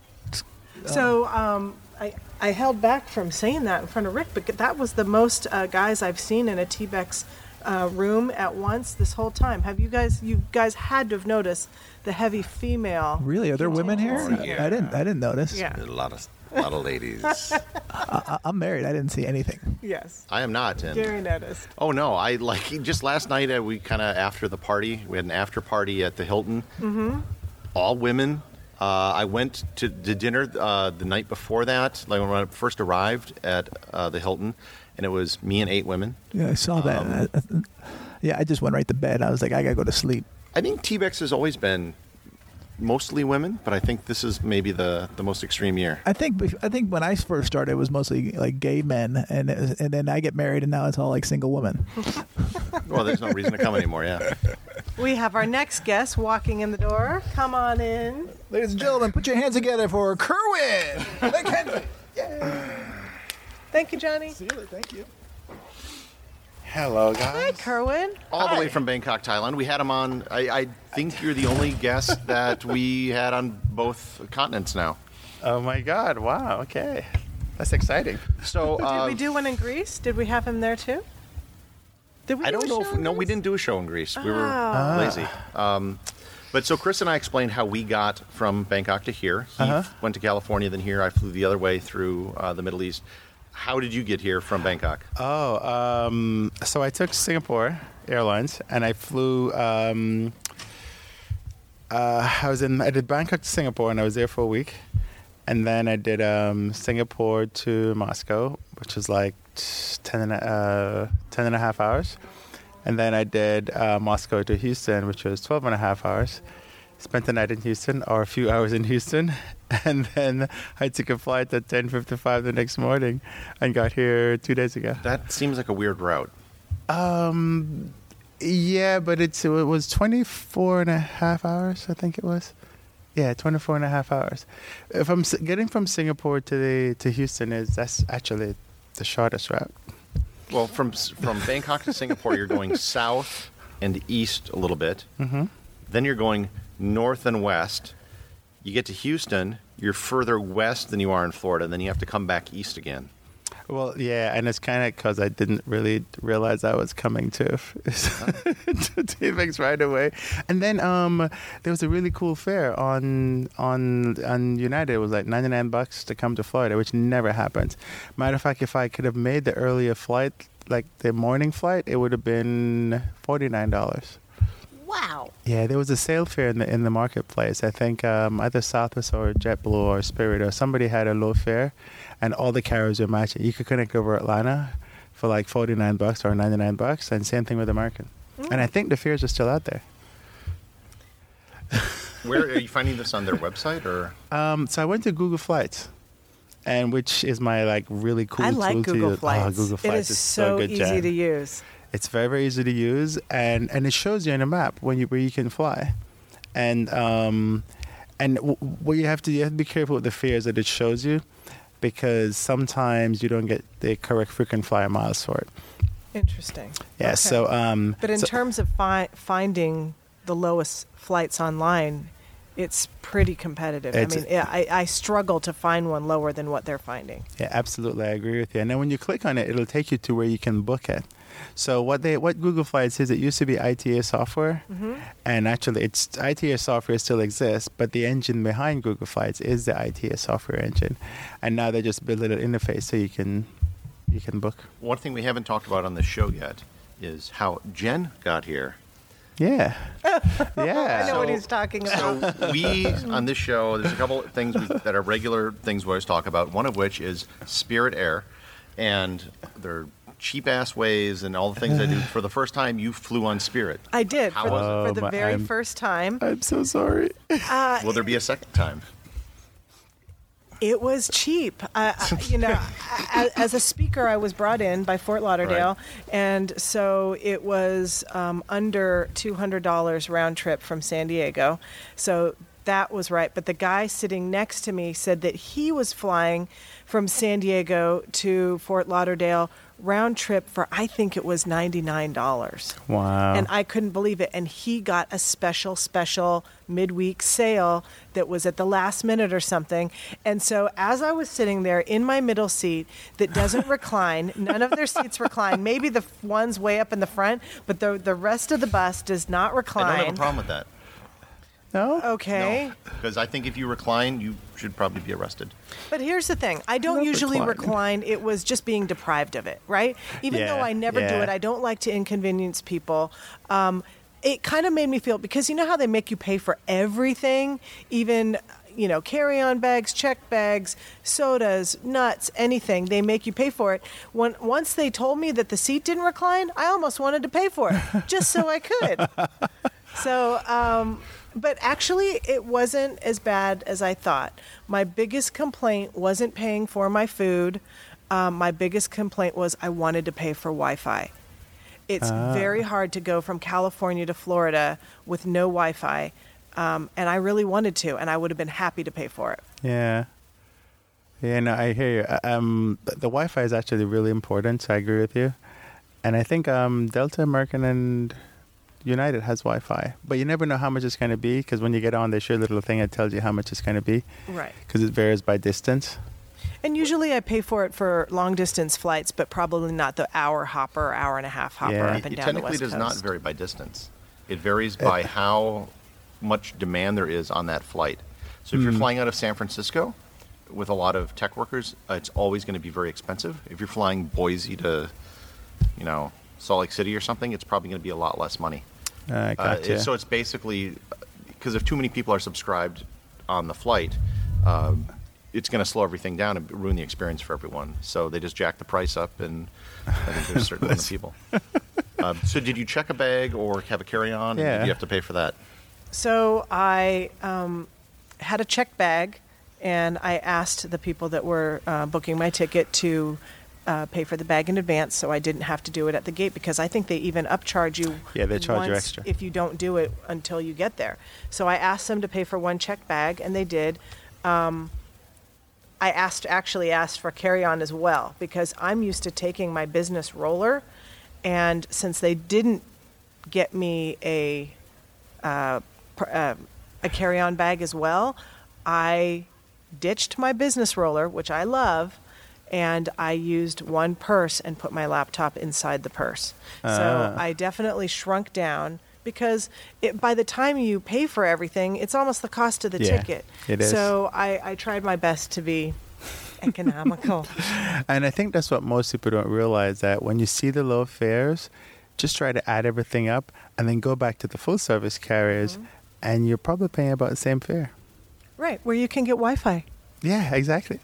So um, I I held back from saying that in front of Rick, but that was the most uh, guys I've seen in a T-Bex uh, room at once this whole time. Have you guys? You guys had to have noticed the heavy female. Really? Are there women here? Oh, yeah. I didn't. I didn't notice. Yeah. A lot of, a lot of ladies. I, I'm married. I didn't see anything. Yes. I am not. And Gary noticed. oh no, I like just last night. Uh, we kind of after the party, we had an after party at the Hilton. Mm-hmm. All women. Uh, I went to, to dinner uh, the night before that, like when I first arrived at uh, the Hilton, and it was me and eight women. Yeah, I saw that. Um, I- I- yeah, I just went right to bed. I was like, I gotta go to sleep. I think T-Bex has always been mostly women, but I think this is maybe the, the most extreme year. I think bef- I think when I first started, it was mostly like gay men, and it was- and then I get married, and now it's all like single women. Well, there's no reason to come anymore. Yeah. We have our next guest walking in the door. Come on in. Ladies and gentlemen, put your hands together for Kerwin McHenry. Thank you, Johnny. Thank you. Hello, Hi, guys. Kerwin. All the way from Bangkok, Thailand. We had him on. I, I think you're the only guest that we had on both continents now. Oh my God! Wow. Okay, that's exciting. So Did uh, we do one in Greece? Did we have him there too? Did we I do don't a know. show If, in no, we Greece? didn't do a show in Greece. We were Oh. lazy. Um, but so Chris and I explained how we got from Bangkok to here. He Uh-huh. went to California, then here. I flew the other way through uh, the Middle East. how did you get here from Bangkok? Oh, um, so I took Singapore Airlines and I flew. Um, uh, I was in. I did Bangkok to Singapore and I was there for a week, and then I did um, Singapore to Moscow, which was like ten and a, uh, ten and a half hours, and then I did uh, Moscow to Houston, which was twelve and a half hours. Spent the night in Houston, or a few hours in Houston, and then I took a flight at ten fifty-five the next morning and got here two days ago. That seems like a weird route. Um, yeah, but it's, it was twenty-four and a half hours, I think it was. Yeah, twenty-four and a half hours. If I'm s- getting from Singapore to the to Houston, is that's actually the shortest route. Well, from s- from Bangkok to Singapore, you're going south and east a little bit. Mm-hmm. Then you're going north and west. You get to Houston, you're further west than you are in Florida, and then you have to come back east again. Well, yeah, and it's kind of because I didn't really realize I was coming to, to T V X right away. And then um, there was a really cool fare on on on United. It was like ninety-nine bucks to come to Florida, which never happens. Matter of fact, if I could have made the earlier flight, like the morning flight, it would have been forty-nine dollars. Wow. Yeah, there was a sale fare in the in the marketplace. I think um, either Southwest or JetBlue or Spirit or somebody had a low fare, and all the carriers were matching. You could connect over Atlanta for like forty-nine bucks or ninety-nine bucks, and same thing with American. Mm. And I think the fares are still out there. Where are you finding this on their website or? Um, so I went to Google Flights, and which is my like really cool I like tool to Google use. Flights. Oh, Google It Flights is so, so good, easy Jan. to use. It's very, very easy to use, and, and it shows you on a map when you where you can fly, and um, and w- what you have to you have to be careful with the fares that it shows you, because sometimes you don't get the correct frequent flyer miles for it. Interesting. Yeah. Okay. So, um, But in so- terms of fi- finding the lowest flights online, it's pretty competitive. I It's- mean, yeah, I, I struggle to find one lower than what they're finding. Yeah, absolutely, I agree with you. And then when you click on it, it'll take you to where you can book it. So what they what Google Flights is, it used to be I T A software, Mhm. and actually, it's I T A software still exists, but the engine behind Google Flights is the I T A software engine, and now they just build a little interface so you can you can book. One thing we haven't talked about on this show yet is how Jen got here. Yeah, yeah. I know what he's talking about. So we on this show, there's a couple of things we, that are regular things we always talk about. One of which is Spirit Air, and their cheap ass ways and all the things I do. For the first time, you flew on Spirit. I did How for, was the, it? for the Oh, my- very I'm- first time. I'm so sorry. Uh, Will there be a second time? It was cheap. Uh, I- you know, as, as a speaker, I was brought in by Fort Lauderdale, and so it was um, under two hundred dollars round trip from San Diego. So that was right. But the guy sitting next to me said that he was flying from San Diego to Fort Lauderdale round trip for, I think it was ninety-nine dollars. Wow. And I couldn't believe it. And he got a special, special midweek sale that was at the last minute or something. And so as I was sitting there in my middle seat that doesn't recline, none of their seats recline, maybe the f- ones way up in the front, but the, the rest of the bus does not I recline. don't have a problem with that. No? Okay. Because I think if you recline, you should probably be arrested. But here's the thing. I don't love usually reclining. recline. It was just being deprived of it, right? Even Yeah, though I never do yeah. it, I don't like to inconvenience people. Um, it kind of made me feel, because you know how they make you pay for everything, even, you know, carry-on bags, check bags, sodas, nuts, anything. They make you pay for it. When, once they told me that the seat didn't recline, I almost wanted to pay for it, just so I could. So, um, but actually, it wasn't as bad as I thought. My biggest complaint wasn't paying for my food. Um, my biggest complaint was I wanted to pay for Wi-Fi. It's Ah. very hard to go from California to Florida with no Wi-Fi, um, and I really wanted to, and I would have been happy to pay for it. Yeah. Yeah, no, I hear you. Uh, Um, the, the Wi-Fi is actually really important, so I agree with you. And I think um, Delta, American, and United has Wi-Fi. But you never know how much it's going to be, because when you get on, they show a little thing that tells you how much it's going to be. Right. Because it varies by distance. And usually I pay for it for long-distance flights, but probably not the hour hopper, hour and a half hopper Yeah. up and It down the technically West does Coast. not vary by distance. It varies by how much demand there is on that flight. So if you're Mm. flying out of San Francisco, with a lot of tech workers, uh, it's always going to be very expensive. If you're flying Boise to, you know, Salt Lake City or something, it's probably going to be a lot less money. Uh, gotcha. Uh, so it's basically, because if too many people are subscribed on the flight, uh, it's going to slow everything down and ruin the experience for everyone. So they just jack the price up, and I think there's a certain amount of people. Uh, so did you check a bag or have a carry-on? Yeah. And did you have to pay for that? So I um, had a check bag, and I asked the people that were uh, booking my ticket to uh, pay for the bag in advance, so I didn't have to do it at the gate, because I think they even upcharge you. Yeah, they charge you once extra if you don't do it until you get there. So I asked them to pay for one check bag, and they did. Um, I asked, actually asked for carry-on as well, because I'm used to taking my business roller, and since they didn't get me a uh, pr- uh, a carry-on bag as well, I ditched my business roller, which I love, and I used one purse and put my laptop inside the purse. Ah. So I definitely shrunk down, because it, by the time you pay for everything, it's almost the cost of the Yeah, ticket. it is. So I, I tried my best to be economical. And I think that's what most people don't realize, that when you see the low fares, just try to add everything up and then go back to the full service carriers, Mm-hmm. and you're probably paying about the same fare. Right, where you can get Wi-Fi. Yeah, exactly.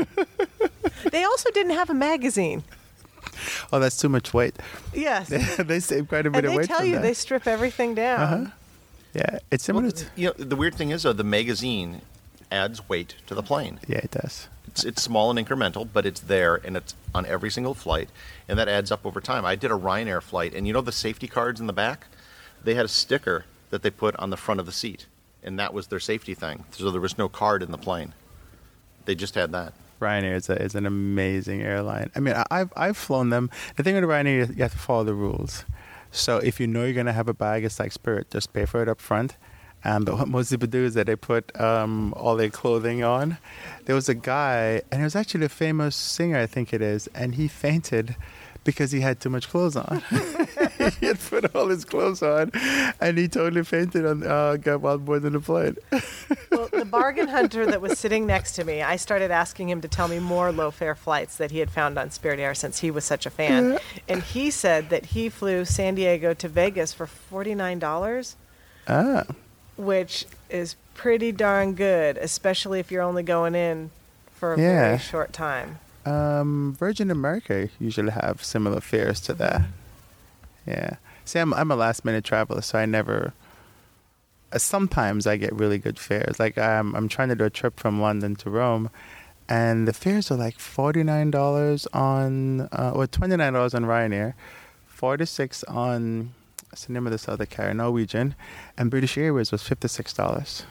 They also didn't have a magazine. Oh, that's too much weight. Yes. They save quite a bit And of they weight tell from you that. they strip everything down. Uh-huh. Yeah, it's similar Well, to... you know, the weird thing is, though, the magazine adds weight to the plane. Yeah, it does. It's, it's small and incremental, but it's there, and it's on every single flight, and that adds up over time. I did a Ryanair flight, and you know the safety cards in the back? They had a sticker that they put on the front of the seat, and that was their safety thing. So there was no card in the plane. They just had that. Ryanair is, a, is an amazing airline. I mean, I- I've I've flown them. The thing with Ryanair is you have to follow the rules. So if you know you're going to have a bag, it's like Spirit. Just pay for it up front. Um, but what most people do is that they put um, all their clothing on. There was a guy, and it was actually a famous singer, I think it is, and he fainted because he had too much clothes on. He had put all his clothes on, and he totally fainted on uh, got while boarding the plane. Well, the bargain hunter that was sitting next to me, I started asking him to tell me more low-fare flights that he had found on Spirit Air, since he was such a fan. And he said that he flew San Diego to Vegas for forty-nine dollars, Ah. which is pretty darn good, especially if you're only going in for a Yeah. very short time. Um, Virgin America usually have similar fares to that. Yeah. See, I'm, I'm a last minute traveler, so I never. Uh, sometimes I get really good fares. Like I'm, I'm trying to do a trip from London to Rome, and the fares are like forty-nine dollars on, uh, or twenty-nine dollars on Ryanair, forty-six on, what's the name of this other carrier, Norwegian, and British Airways was fifty-six dollars.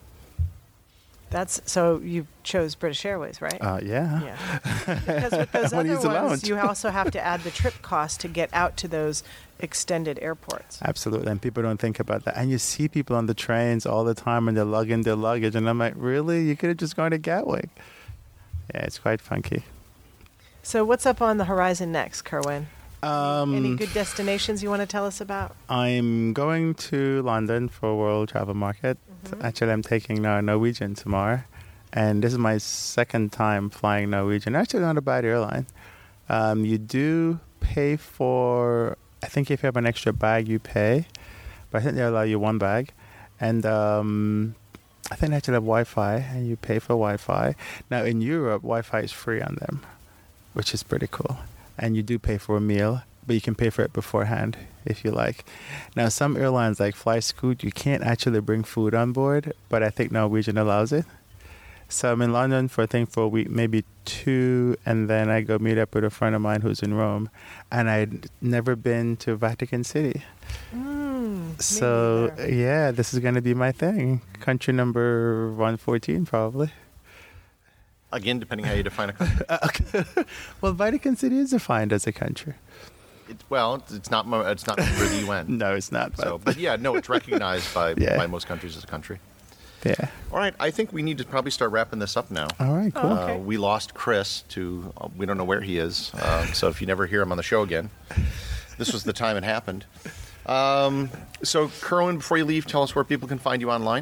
That's so you chose British Airways, right? Uh, yeah. Yeah. Because with those I wanna other use the ones, lounge. you also have to add the trip cost to get out to those extended airports. Absolutely, and people don't think about that. And you see people on the trains all the time, and they're lugging their luggage, and I'm like, really? You could have just gone to Gatwick. Yeah, it's quite funky. So what's up on the horizon next, Kerwin? Um, Any good destinations you want to tell us about? I'm going to London for World Travel Market. Actually, I'm taking uh, Norwegian tomorrow, and this is my second time flying Norwegian. Actually, not a bad airline. Um, you do pay for, I think if you have an extra bag, you pay, but I think they allow you one bag, and um, I think they actually have Wi-Fi, and you pay for Wi-Fi. Now, in Europe, Wi-Fi is free on them, which is pretty cool, and you do pay for a meal, but you can pay for it beforehand if you like. Now, some airlines like FlyScoot, you can't actually bring food on board, but I think Norwegian allows it. So I'm in London for, I think, for a week, maybe two, and then I go meet up with a friend of mine who's in Rome, and I'd never been to Vatican City. Mm, So, yeah, this is going to be my thing. Country number one fourteen, probably. Again, depending how you define a country. Well, Vatican City is defined as a country. It, well, it's not. mo- It's not for the U N. No, it's not. So, but yeah, no, it's recognized by Yeah. by most countries as a country. Yeah. All right, I think we need to probably start wrapping this up now. All right, cool. Oh, okay. Uh, we lost Chris to, uh, we don't know where he is. Um, so if you never hear him on the show again, this was the time it happened. Um, so, Kerwin, before you leave, tell us where people can find you online.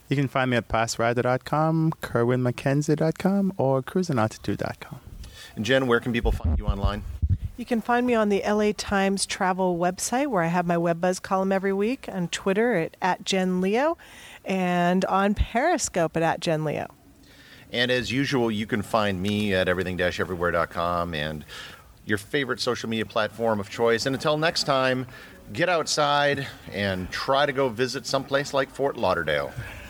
You can find me at passrider dot com, kerwin mackenzie dot com, or cruising altitude dot com. And Jen, where can people find you online? You can find me on the L A Times travel website where I have my WebBuzz column every week, on Twitter at, at Jen Leo, and on Periscope at, at Jen Leo. And as usual, you can find me at everything dash everywhere dot com and your favorite social media platform of choice. And until next time, get outside and try to go visit someplace like Fort Lauderdale.